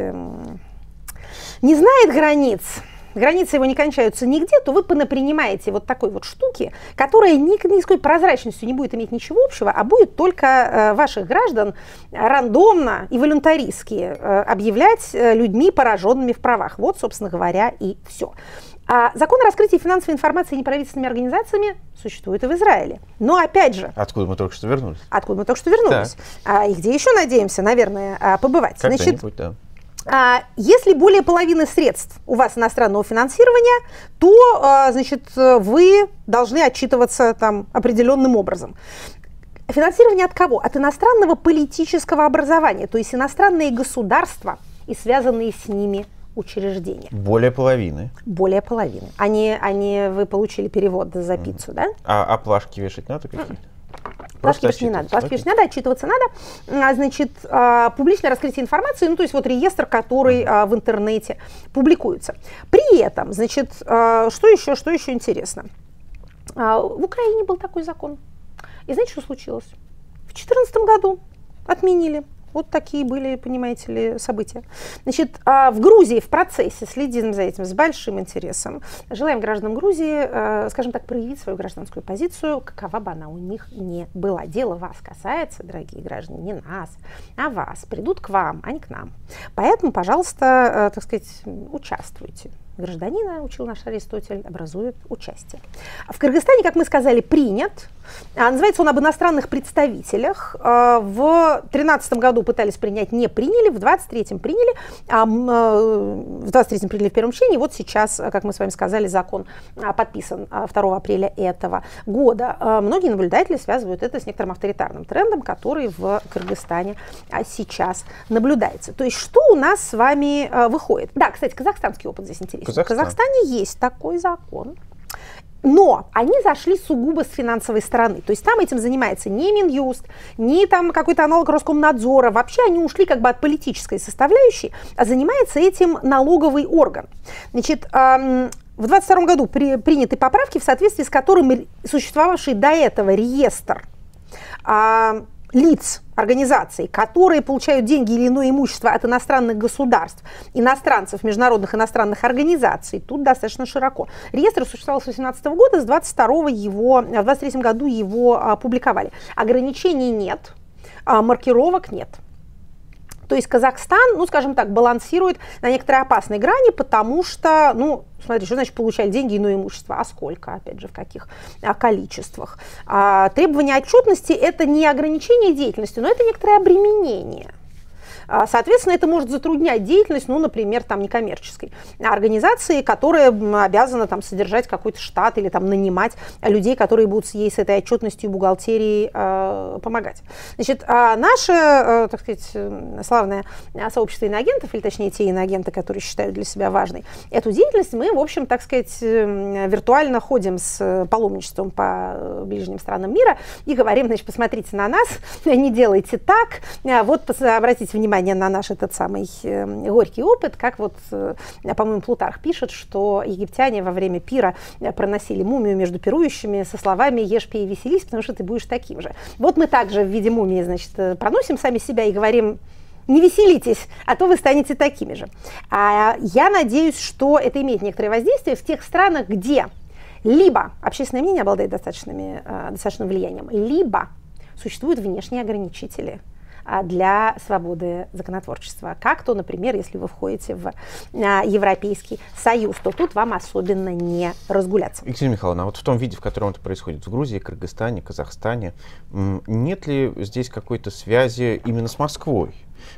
S3: не знает границ, границы его не кончаются нигде, то вы понапринимаете вот такой вот штуки, которая ни, ни с какой прозрачностью не будет иметь ничего общего, а будет только э, ваших граждан рандомно и волюнтаристски э, объявлять э, людьми, пораженными в правах. Вот, собственно говоря, и все. А закон о раскрытии финансовой информации неправительственными организациями существует и в Израиле. Но опять же...
S2: Откуда мы только что вернулись?
S3: Откуда мы только что вернулись. А, и где еще надеемся, наверное, побывать.
S2: Когда-нибудь, да.
S3: А, если более половины средств у вас иностранного финансирования, то, а, значит, вы должны отчитываться там определенным образом. Финансирование от кого? От иностранного политического образования, то есть иностранные государства и связанные с ними учреждения.
S2: Более половины.
S3: Более половины. Они, они, вы получили перевод за пиццу, mm-hmm. да?
S2: А, а плашки вешать надо какие-то? Mm-hmm.
S3: Плашки вешать не надо. Плашки вешать надо, отчитываться надо. А, значит, а, публичное раскрытие информации, ну, то есть вот реестр, который mm-hmm. а, в интернете публикуется. При этом, значит, а, что еще, что еще интересно? А, в Украине был такой закон. И знаете, что случилось? В две тысячи четырнадцатом году отменили. Вот такие были, понимаете ли, события. Значит, в Грузии в процессе следим за этим с большим интересом. Желаем гражданам Грузии, скажем так, проявить свою гражданскую позицию, какова бы она у них ни была. Дело вас касается, дорогие граждане, не нас, а вас. Придут к вам, а не к нам. Поэтому, пожалуйста, так сказать, участвуйте. Гражданина, учил наш Аристотель, образует участие. В Кыргызстане, как мы сказали, принят. Называется он об иностранных представителях. В две тысячи тринадцатом году пытались принять, не приняли, в двадцать третьем приняли, в двадцать третьем приняли в первом чтении. Вот сейчас, как мы с вами сказали, закон подписан второго апреля этого года. Многие наблюдатели связывают это с некоторым авторитарным трендом, который в Кыргызстане сейчас наблюдается. То есть, что у нас с вами выходит? Да, кстати, казахстанский опыт здесь интересен.
S2: Казахстан.
S3: В Казахстане есть такой закон. Но они зашли сугубо с финансовой стороны. То есть там этим занимается не Минюст, не там какой-то аналог Роскомнадзора. Вообще они ушли как бы от политической составляющей, а занимается этим налоговый орган. Значит, эм, в двадцать втором году при, приняты поправки, в соответствии с которыми существовавший до этого реестр э, лиц, организаций, которые получают деньги или иное имущество от иностранных государств, иностранцев, международных иностранных организаций, тут достаточно широко. Реестр существовал с две тысячи восемнадцатого года, с двадцать второго его, в двадцать третьем году его опубликовали. Ограничений нет, маркировок нет. То есть Казахстан, ну, скажем так, балансирует на некоторой опасной грани, потому что, ну, смотри, что значит получать деньги и иное имущество? А сколько, опять же, в каких а, количествах? А, требование отчетности – это не ограничение деятельности, но это некоторое обременение. А, соответственно, это может затруднять деятельность, ну, например, там, некоммерческой организации, которая обязана там содержать какой-то штат или там нанимать людей, которые будут ей с этой отчетностью и бухгалтерией э, помогать. Значит, а наше, э, так сказать, славное сообщество иноагентов, или точнее те иноагенты, которые считают для себя важной эту деятельность, мы, в общем, так сказать, виртуально ходим с паломничеством по ближним странам мира и говорим, значит, посмотрите на нас, не делайте так, вот обратите внимание на наш этот самый э, горький опыт, как вот, э, по-моему, Плутарх пишет, что египтяне во время пира проносили мумию между пирующими со словами «Ешь, пей, веселись, потому что ты будешь таким же». Вот мы также в виде мумии, значит, проносим сами себя и говорим: не веселитесь, а то вы станете такими же. А я надеюсь, что это имеет некоторое воздействие в тех странах, где либо общественное мнение обладает достаточными, э, достаточным влиянием, либо существуют внешние ограничители для свободы законотворчества. Как то, например, если вы входите в Европейский Союз, то тут вам особенно не разгуляться.
S2: Екатерина Михайловна, а вот в том виде, в котором это происходит в Грузии, Кыргызстане, Казахстане, нет ли здесь какой-то связи именно с Москвой?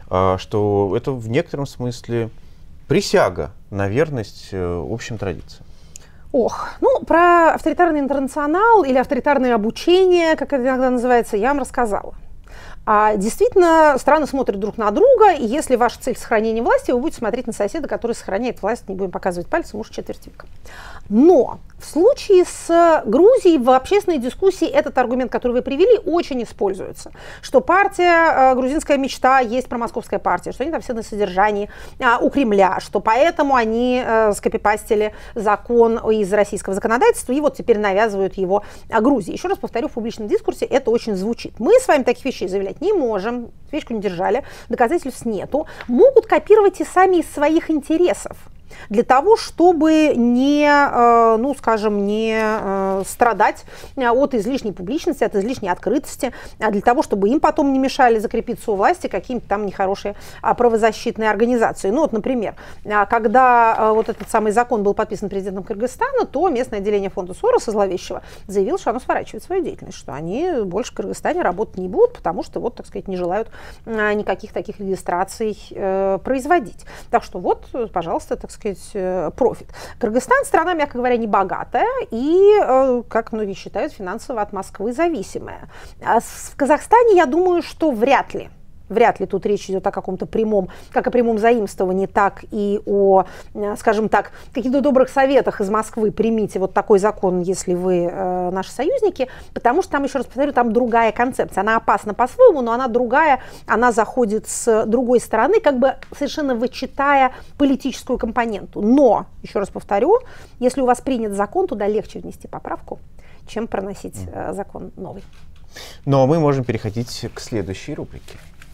S2: Что это в некотором смысле присяга на верность общим традициям?
S3: Ох, ну, про авторитарный интернационал или авторитарное обучение, как это иногда называется, я вам рассказала. А действительно, страны смотрят друг на друга, и если ваша цель сохранения власти, вы будете смотреть на соседа, который сохраняет власть, не будем показывать пальцем, уж четверть века. Но в случае с Грузией в общественной дискуссии этот аргумент, который вы привели, очень используется. Что партия «Грузинская мечта» есть промосковская партия, что они там все на содержании а, у Кремля, что поэтому они а, скопипастили закон из российского законодательства и вот теперь навязывают его а, Грузии. Еще раз повторю, в публичном дискурсе это очень звучит. Мы с вами таких вещей заявлять не можем, свечку не держали, доказательств нету. Могут копировать и сами из своих интересов. Для того, чтобы не, ну, скажем, не страдать от излишней публичности, от излишней открытости, а для того, чтобы им потом не мешали закрепиться у власти какие-то там нехорошие правозащитные организации. Ну вот, например, когда вот этот самый закон был подписан президентом Кыргызстана, то местное отделение фонда Сороса зловещего заявило, что оно сворачивает свою деятельность, что они больше в Кыргызстане работать не будут, потому что, вот, так сказать, не желают никаких таких регистраций производить. Так что вот, пожалуйста, так сказать, профит. Кыргызстан страна, мягко говоря, не богатая и, как многие считают, финансово от Москвы зависимая. А в Казахстане, я думаю, что вряд ли. Вряд ли тут речь идет о каком-то прямом, как о прямом заимствовании, так и о, скажем так, каких-то добрых советах из Москвы. Примите вот такой закон, если вы э, наши союзники, потому что там, еще раз повторю, там другая концепция. Она опасна по-своему, но она другая, она заходит с другой стороны, как бы совершенно вычитая политическую компоненту. Но, еще раз повторю, если у вас принят закон, туда легче внести поправку, чем проносить э, закон новый.
S2: Но мы можем переходить к следующей рубрике.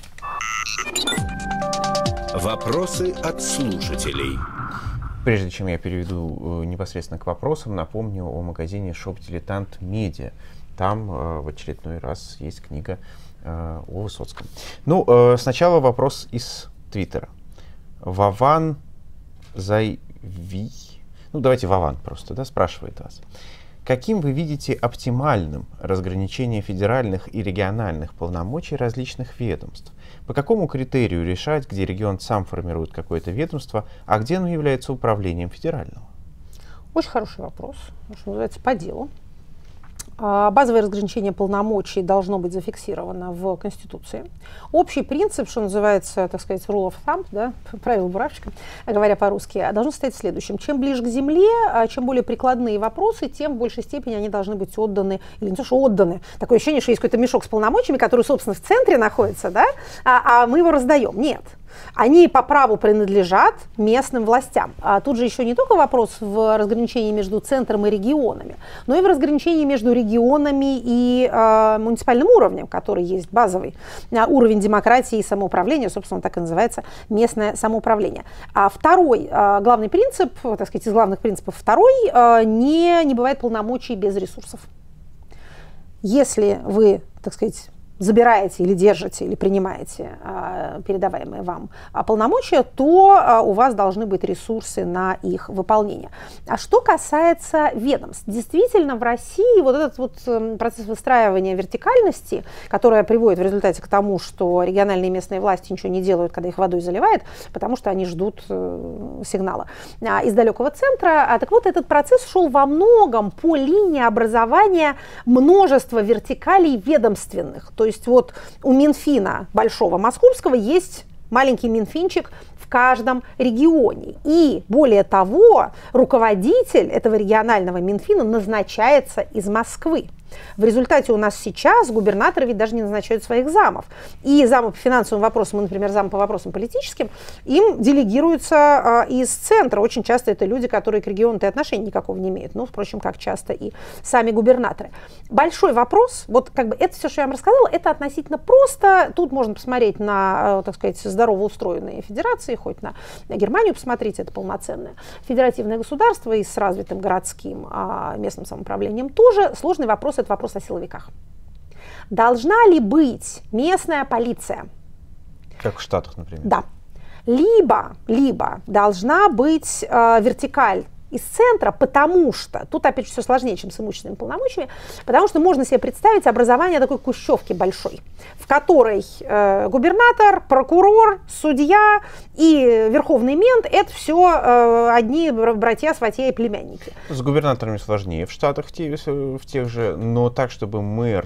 S1: Вопросы от слушателей.
S2: Прежде чем я перейду непосредственно к вопросам, напомню о магазине Shop Dilettant Media. Там э, в очередной раз есть книга э, о Высоцком. Ну, э, сначала вопрос из Твиттера. Вован Зайви, ну давайте Вован просто, да, спрашивает вас. Каким вы видите оптимальным разграничение федеральных и региональных полномочий различных ведомств? По какому критерию решать, где регион сам формирует какое-то ведомство, а где оно является управлением федерального?
S3: Очень хороший вопрос, что называется, по делу. Базовое разграничение полномочий должно быть зафиксировано в Конституции. Общий принцип, что называется, так сказать, rule of thumb, да, правило буравчика, говоря по-русски, должно состоять в следующем. Чем ближе к земле, чем более прикладные вопросы, тем в большей степени они должны быть отданы, или не то, что отданы. Такое ощущение, что есть какой-то мешок с полномочиями, который, собственно, в центре находится, да, а, а мы его раздаем. Нет. Они по праву принадлежат местным властям. А тут же еще не только вопрос в разграничении между центром и регионами, но и в разграничении между регионами и э, муниципальным уровнем, который есть базовый э, уровень демократии и самоуправления, собственно, так и называется местное самоуправление. А второй э, главный принцип, так сказать, из главных принципов второй, э, не, не бывает полномочий без ресурсов. Если вы, так сказать, забираете или держите, или принимаете а, передаваемые вам а, полномочия, то а, у вас должны быть ресурсы на их выполнение. А что касается ведомств, действительно в России вот этот вот э, процесс выстраивания вертикальности, которая приводит в результате к тому, что региональные и местные власти ничего не делают, когда их водой заливает, потому что они ждут э, сигнала а, из далекого центра. А, так вот, этот процесс шел во многом по линии образования множества вертикалей ведомственных. То есть вот у Минфина большого московского есть маленький Минфинчик в каждом регионе. И более того, руководитель этого регионального Минфина назначается из Москвы. В результате у нас сейчас губернаторы ведь даже не назначают своих замов. И замы по финансовым вопросам, и, например, замы по вопросам политическим, им делегируются э, из центра. Очень часто это люди, которые к региону-то отношения никакого не имеют. Ну, впрочем, как часто и сами губернаторы. Большой вопрос, вот как бы это все, что я вам рассказала, это относительно просто. Тут можно посмотреть на, э, так сказать, здорово устроенные федерации, хоть на, на Германию посмотрите, это полноценное федеративное государство и с развитым городским э, местным самоуправлением тоже. Сложный вопрос — это вопрос о силовиках. Должна ли быть местная полиция?
S2: Как в Штатах, например.
S3: Да. Либо, либо должна быть э, вертикаль из центра, потому что, тут опять же все сложнее, чем с имущественными полномочиями, потому что можно себе представить образование такой кущевки большой, в которой э, губернатор, прокурор, судья и верховный мент — это все э, одни братья, сватья и племянники.
S2: С губернаторами сложнее в Штатах в тех, в тех же, но так, чтобы мэр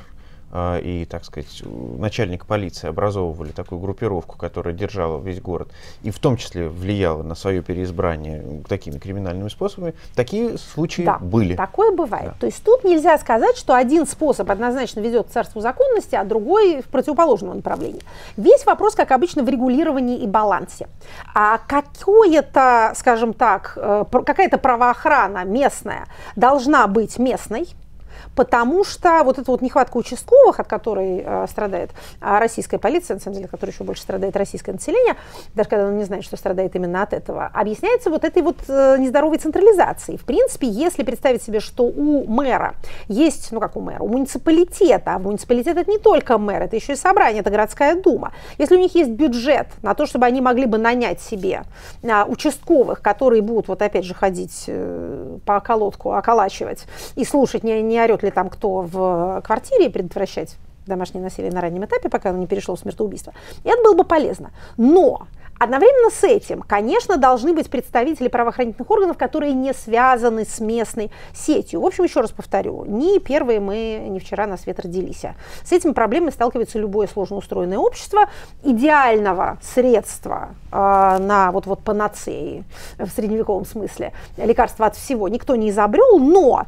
S2: и, так сказать, начальник полиции образовывали такую группировку, которая держала весь город, и в том числе влияла на свое переизбрание такими криминальными способами, такие случаи
S3: да,
S2: были.
S3: Такое бывает.
S2: Да.
S3: То есть тут нельзя сказать, что один способ однозначно ведет к царству законности, а другой в противоположном направлении. Весь вопрос, как обычно, в регулировании и балансе. А какое-то, скажем так, какая-то правоохрана местная должна быть местной, потому что вот эта вот нехватка участковых, от которой э, страдает э, российская полиция, на самом деле, от которой еще больше страдает российское население, даже когда оно не знает, что страдает именно от этого, объясняется вот этой вот э, нездоровой централизацией. В принципе, если представить себе, что у мэра есть, ну как у мэра, у муниципалитета, а муниципалитет это не только мэр, это еще и собрание, это городская дума. Если у них есть бюджет на то, чтобы они могли бы нанять себе э, участковых, которые будут, вот опять же, ходить э, по околотку, околачивать и слушать, не, не орет ли там кто в квартире, и предотвращать домашнее насилие на раннем этапе, пока оно не перешло в смертоубийство. Это было бы полезно. Но одновременно с этим, конечно, должны быть представители правоохранительных органов, которые не связаны с местной сетью. В общем, еще раз повторю, не первые мы не вчера на свет родились. С этими проблемами сталкивается любое сложно устроенное общество. Идеального средства э, на вот, вот панацеи в средневековом смысле, лекарства от всего, никто не изобрел, но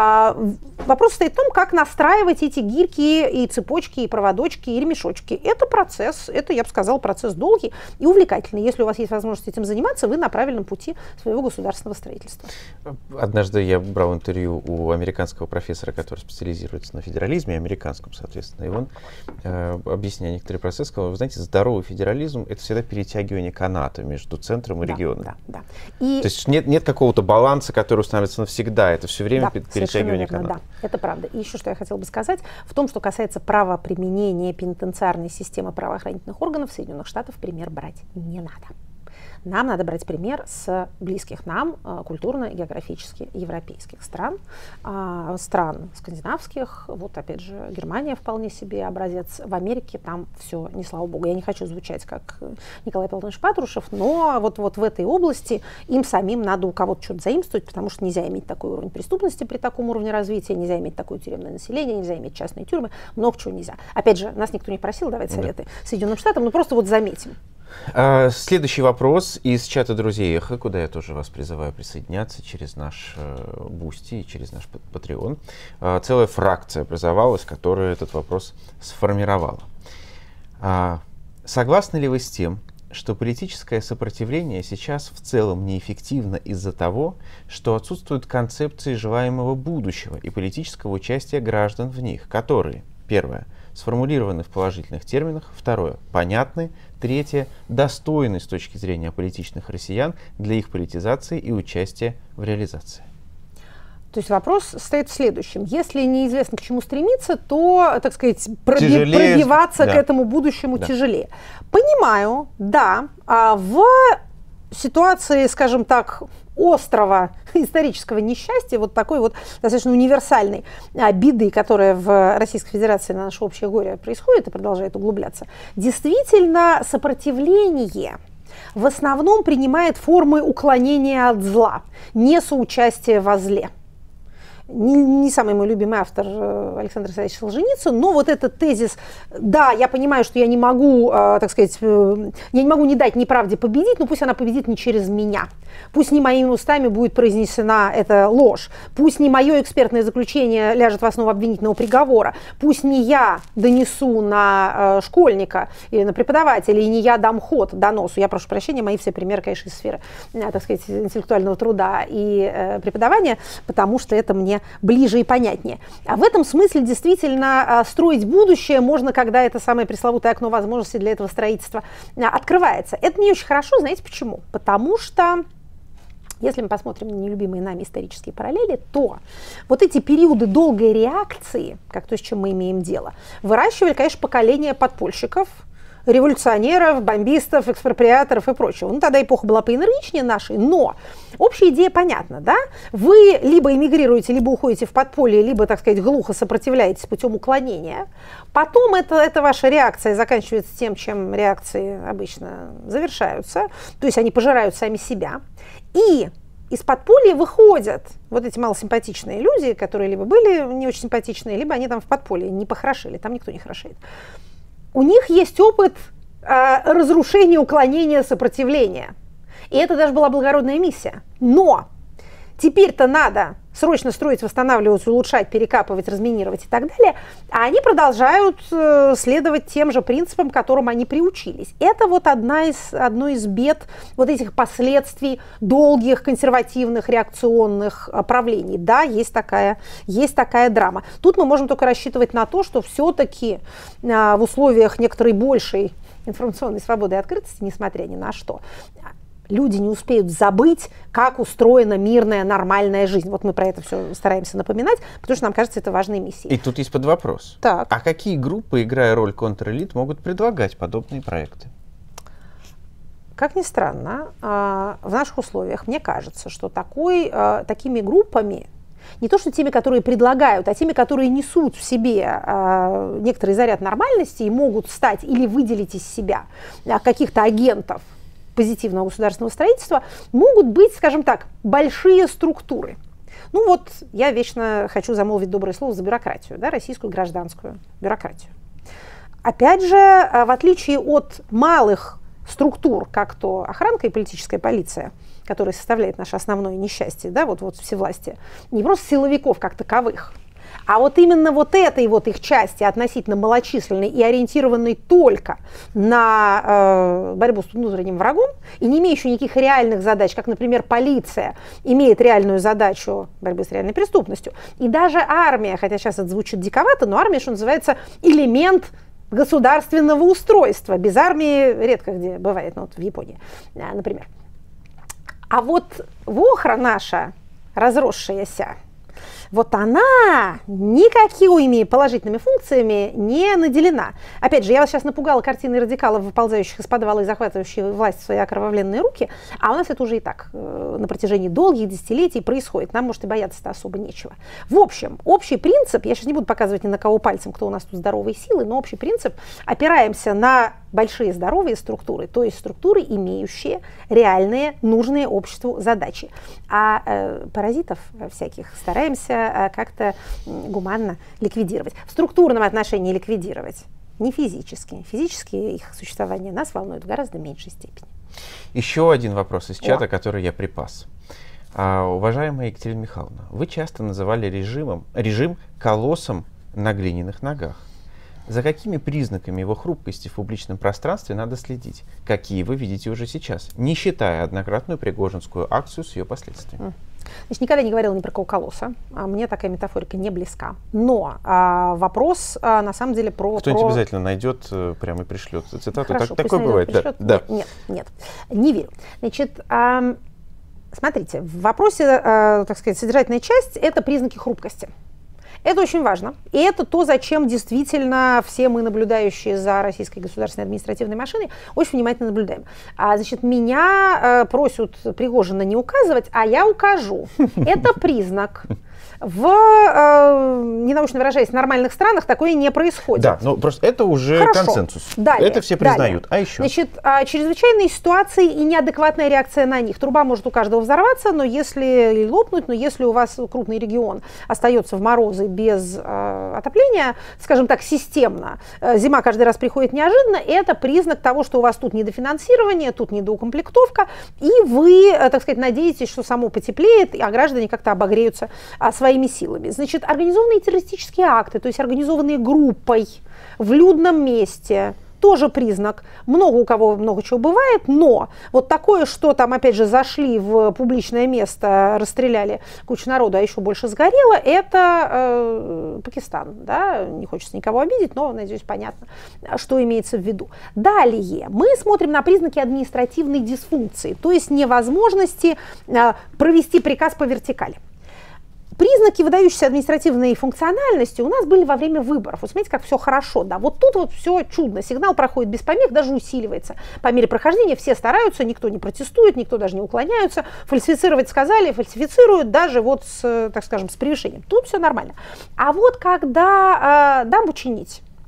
S3: э, вопрос стоит в том, как настраивать эти гирьки и цепочки, и проводочки, и ремешочки. Это процесс, это, я бы сказала, процесс долгий и увлекательный. Если у вас есть возможность этим заниматься, вы на правильном пути своего государственного строительства.
S2: Однажды я брал интервью у американского профессора, который специализируется на федерализме, американском, соответственно, и он, э, объясняя некоторые процессы, сказал: вы знаете, здоровый федерализм — это всегда перетягивание каната между центром и
S3: да,
S2: регионом.
S3: Да, да. И...
S2: То есть нет, нет какого-то баланса, который устанавливается навсегда, это все время
S3: да,
S2: перетягивание
S3: верно,
S2: каната.
S3: Да, это правда. И еще что я хотела бы сказать, в том, что касается правоприменения пенитенциарной системы правоохранительных органов Соединенных Штатов, пример брать не надо. Нам надо брать пример с близких нам культурно-географически европейских стран, стран скандинавских, вот опять же Германия вполне себе образец, в Америке там все, не слава богу. Я не хочу звучать как Николай Павлович Патрушев, но вот, вот в этой области им самим надо у кого-то что-то заимствовать, потому что нельзя иметь такой уровень преступности при таком уровне развития, нельзя иметь такое тюремное население, нельзя иметь частные тюрьмы, много чего нельзя. Опять же, нас никто не просил давать советы да. Соединенным Штатам, но просто вот заметим.
S2: А, следующий вопрос из чата друзей Эхо, куда я тоже вас призываю присоединяться через наш Бусти и через наш Patreon. А, целая фракция образовалась, которая этот вопрос сформировала. А, согласны ли вы с тем, что политическое сопротивление сейчас в целом неэффективно из-за того, что отсутствуют концепции желаемого будущего и политического участия граждан в них, которые, первое, сформулированы в положительных терминах, второе, понятны, третье, достойны с точки зрения аполитичных россиян для их политизации и участия в реализации?
S3: То есть вопрос стоит в следующем. Если неизвестно, к чему стремиться, то, так сказать, проби-
S2: тяжелее,
S3: пробиваться
S2: да.
S3: к этому будущему
S2: да.
S3: тяжелее. Понимаю, да, а в ситуации, скажем так, острого исторического несчастья, вот такой вот достаточно универсальной а, беды, которая в Российской Федерации на наше общее горе происходит и продолжает углубляться, действительно сопротивление в основном принимает формы уклонения от зла, не соучастия во зле. Не, не самый мой любимый автор Александр Александрович Солженицын, но вот этот тезис, да, я понимаю, что я не могу, э, так сказать, э, я не могу не дать неправде победить, но пусть она победит не через меня. Пусть не моими устами будет произнесена эта ложь. Пусть не мое экспертное заключение ляжет в основу обвинительного приговора. Пусть не я донесу на э, школьника или на преподавателя, и не я дам ход доносу. Я прошу прощения, мои все примеры, конечно, из сферы, э, так сказать, интеллектуального труда и э, преподавания, потому что это мне ближе и понятнее. А в этом смысле действительно строить будущее можно, когда это самое пресловутое окно возможностей для этого строительства открывается. Это не очень хорошо, знаете почему? Потому что если мы посмотрим на нелюбимые нами исторические параллели, то вот эти периоды долгой реакции, как то, с чем мы имеем дело, выращивали, конечно, поколение подпольщиков, революционеров, бомбистов, экспроприаторов и прочего. Ну, тогда эпоха была поэнергичнее нашей, но общая идея понятна, да? Вы либо эмигрируете, либо уходите в подполье, либо, так сказать, глухо сопротивляетесь путем уклонения. Потом это, это ваша реакция заканчивается тем, чем реакции обычно завершаются, то есть они пожирают сами себя. И из подполья выходят вот эти малосимпатичные люди, которые либо были не очень симпатичные, либо они там в подполье не похорошели, там никто не хорошеет. У них есть опыт э, разрушения, уклонения, сопротивления. И это даже была благородная миссия. Но теперь-то надо срочно строить, восстанавливать, улучшать, перекапывать, разминировать и так далее, а они продолжают э, следовать тем же принципам, к которым они приучились. Это вот одна из, одно из бед вот этих последствий долгих консервативных реакционных э, правлений. Да, есть такая, есть такая драма. Тут мы можем только рассчитывать на то, что все-таки э, в условиях некоторой большей информационной свободы и открытости, несмотря ни на что, люди не успеют забыть, как устроена мирная, нормальная жизнь. Вот мы про это все стараемся напоминать, потому что нам кажется, это важной миссией.
S2: И тут есть под вопрос.
S3: Так.
S2: А какие группы, играя роль контрэлит, могут предлагать подобные проекты?
S3: Как ни странно, в наших условиях, мне кажется, что такой, такими группами, не то что теми, которые предлагают, а теми, которые несут в себе некоторый заряд нормальности и могут стать или выделить из себя каких-то агентов позитивного государственного строительства, могут быть, скажем так, большие структуры. Ну вот, я вечно хочу замолвить доброе слово за бюрократию, да, российскую гражданскую бюрократию. Опять же, в отличие от малых структур, как то охранка и политическая полиция, которая составляет наше основное несчастье, да, вот, вот всевластие, не просто силовиков как таковых, а вот именно вот этой вот их части, относительно малочисленной и ориентированной только на э, борьбу с внутренним врагом и не имеющей никаких реальных задач, как, например, полиция имеет реальную задачу борьбы с реальной преступностью, и даже армия, хотя сейчас это звучит диковато, но армия, что называется, элемент государственного устройства. Без армии редко где бывает, ну вот в Японии, например. А вот ВОХРа наша, разросшаяся, вот она никакими положительными функциями не наделена. Опять же, я вас сейчас напугала картиной радикалов, выползающих из подвала и захватывающих власть в свои окровавленные руки, а у нас это уже и так э, на протяжении долгих десятилетий происходит. Нам, может, и бояться-то особо нечего. В общем, общий принцип, я сейчас не буду показывать ни на кого пальцем, кто у нас тут здоровые силы, но общий принцип, опираемся на большие здоровые структуры, то есть структуры, имеющие реальные, нужные обществу задачи. А э, паразитов всяких стараемся э, как-то гуманно ликвидировать. В структурном отношении ликвидировать, не физически. Физически их существование нас волнует в гораздо меньшей степени.
S2: Еще один вопрос из чата,
S3: О.
S2: который я припас. А, уважаемая Екатерина Михайловна, вы часто называли режимом, режим колоссом на глиняных ногах. За какими признаками его хрупкости в публичном пространстве надо следить? Какие вы видите уже сейчас, не считая однократную пригожинскую акцию с ее последствиями?
S3: Значит, никогда не говорила ни про какого колосса. А мне такая метафорика не близка. Но а, вопрос а, на самом деле про...
S2: Кто-нибудь
S3: про...
S2: обязательно найдет, прямо и пришлет цитату.
S3: Хорошо,
S2: так, такое бывает.
S3: Пришлет.
S2: Да.
S3: Нет, нет, нет, не верю. Значит, а, смотрите, в вопросе, а, так сказать, содержательная часть – это признаки хрупкости. Это очень важно. И это то, зачем действительно все мы, наблюдающие за российской государственной административной машиной, очень внимательно наблюдаем. А, значит, меня э, просят Пригожина не указывать, а я укажу. Это признак. В, э, ненаучно выражаясь, в нормальных странах такое не происходит.
S2: Да, но просто это уже
S3: Хорошо.
S2: Консенсус.
S3: Далее,
S2: это все признают.
S3: Далее.
S2: А еще?
S3: Значит, чрезвычайные ситуации и неадекватная реакция на них. Труба может у каждого взорваться, но если или лопнуть, но если у вас крупный регион остается в морозы без э, отопления, скажем так, системно, э, зима каждый раз приходит неожиданно, это признак того, что у вас тут недофинансирование, тут недоукомплектовка, и вы, э, так сказать, надеетесь, что само потеплеет, а граждане как-то обогреются э, своими силами. Значит, организованные террористические акты, то есть организованные группой в людном месте, тоже признак. Много у кого много чего бывает, но вот такое, что там, опять же, зашли в публичное место, расстреляли кучу народу, а еще больше сгорело, это э, Пакистан. Да? Не хочется никого обидеть, но, надеюсь, понятно, что имеется в виду. Далее мы смотрим на признаки административной дисфункции, то есть невозможности э, провести приказ по вертикали. Признаки выдающейся административной функциональности у нас были во время выборов. Вот смотрите, как все хорошо. Да? Вот тут вот все чудно. Сигнал проходит без помех, даже усиливается. По мере прохождения все стараются, никто не протестует, никто даже не уклоняются. Фальсифицировать сказали, фальсифицируют даже вот с, так скажем, с превышением. Тут все нормально. А вот когда э, дамбу чинить,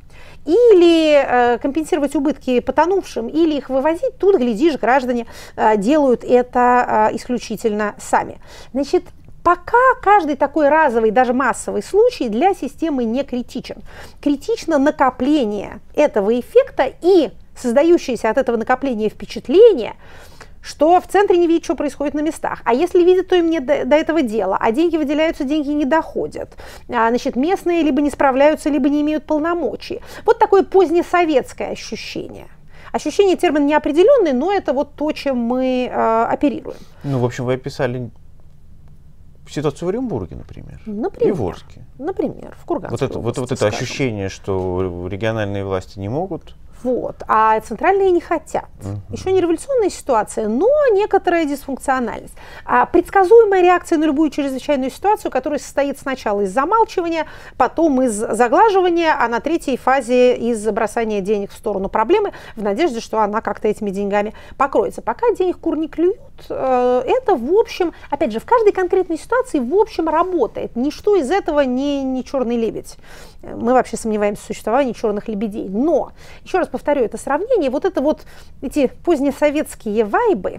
S3: или э, компенсировать убытки потонувшим, или их вывозить, тут, глядишь, граждане э, делают это э, исключительно сами. Значит, пока каждый такой разовый, даже массовый случай для системы не критичен. Критично накопление этого эффекта и создающееся от этого накопления впечатление, что в центре не видят, что происходит на местах. А если видят, то им нет до, до этого дела. А деньги выделяются, деньги не доходят. А, значит, местные либо не справляются, либо не имеют полномочий. Вот такое позднесоветское ощущение. Ощущение термин неопределенный, но это вот то, чем мы э, оперируем.
S2: Ну, в общем, вы описали ситуацию в Оренбурге, например.
S3: Например.
S2: И в Орске.
S3: Например, в Курганской
S2: Вот это,
S3: области,
S2: вот, вот это
S3: скажем.
S2: ощущение, что региональные власти не могут.
S3: Вот. А центральные не хотят. Uh-huh. Еще не революционная ситуация, но некоторая дисфункциональность. А предсказуемая реакция на любую чрезвычайную ситуацию, которая состоит сначала из замалчивания, потом из заглаживания, а на третьей фазе из бросания денег в сторону проблемы, в надежде, что она как-то этими деньгами покроется. Пока денег кур не клюют, это в общем, опять же, в каждой конкретной ситуации в общем работает. Ничто из этого не, не черный лебедь. Мы вообще сомневаемся в существовании черных лебедей. Но, еще раз повторю это сравнение, вот это вот, эти позднесоветские вайбы,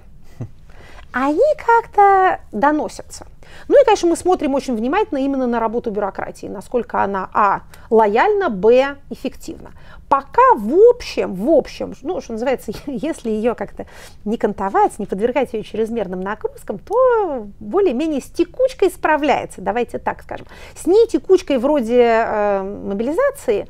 S3: они как-то доносятся. Ну и, конечно, мы смотрим очень внимательно именно на работу бюрократии, насколько она, а, лояльна, б, эффективна. Пока в общем, в общем, ну, что называется, если ее как-то не кантовать, не подвергать ее чрезмерным нагрузкам, то более-менее с текучкой справляется, давайте так скажем. С ней текучкой вроде э, мобилизации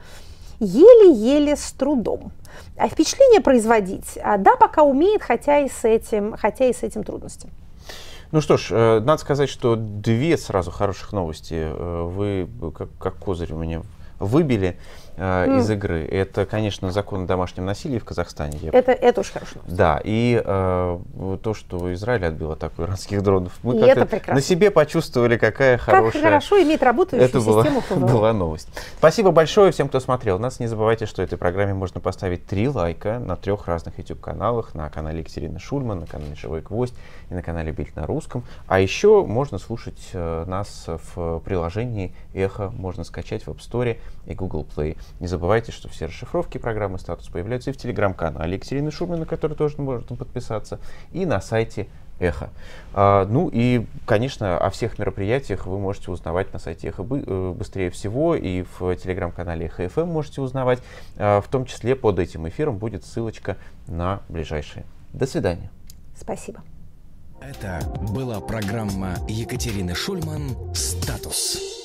S3: еле-еле с трудом. А впечатление производить, да, пока умеет, хотя и с этим, хотя и с этим трудности.
S2: Ну что ж, э, надо сказать, что две сразу хороших новости э, вы, как, как козырь у меня, выбили э, mm. из игры. Это, конечно, закон о домашнем насилии в Казахстане.
S3: Это, это очень хорошо.
S2: Да, и э, то, что Израиль отбил атаку иранских дронов. Мы
S3: как-то на
S2: себе почувствовали, какая хорошая...
S3: Как хорошо иметь работающую
S2: это
S3: систему
S2: была, была новость. Спасибо большое всем, кто смотрел нас. Не забывайте, что этой программе можно поставить три лайка на трех разных YouTube-каналах. На канале Екатерины Шульман, на канале Живой Гвоздь и на канале Bild на русском. А еще можно слушать э, нас в приложении Эхо. Можно скачать в App Store и Google Play. Не забывайте, что все расшифровки программы «Статус» появляются и в телеграм-канале Екатерины Шульман, на который тоже можно подписаться, и на сайте Эхо. А, ну и, конечно, о всех мероприятиях вы можете узнавать на сайте Эхо быстрее всего, и в телеграм-канале Эхо эф эм можете узнавать. А, в том числе под этим эфиром будет ссылочка на ближайшие. До свидания.
S3: Спасибо.
S1: Это была программа Екатерины Шульман «Статус».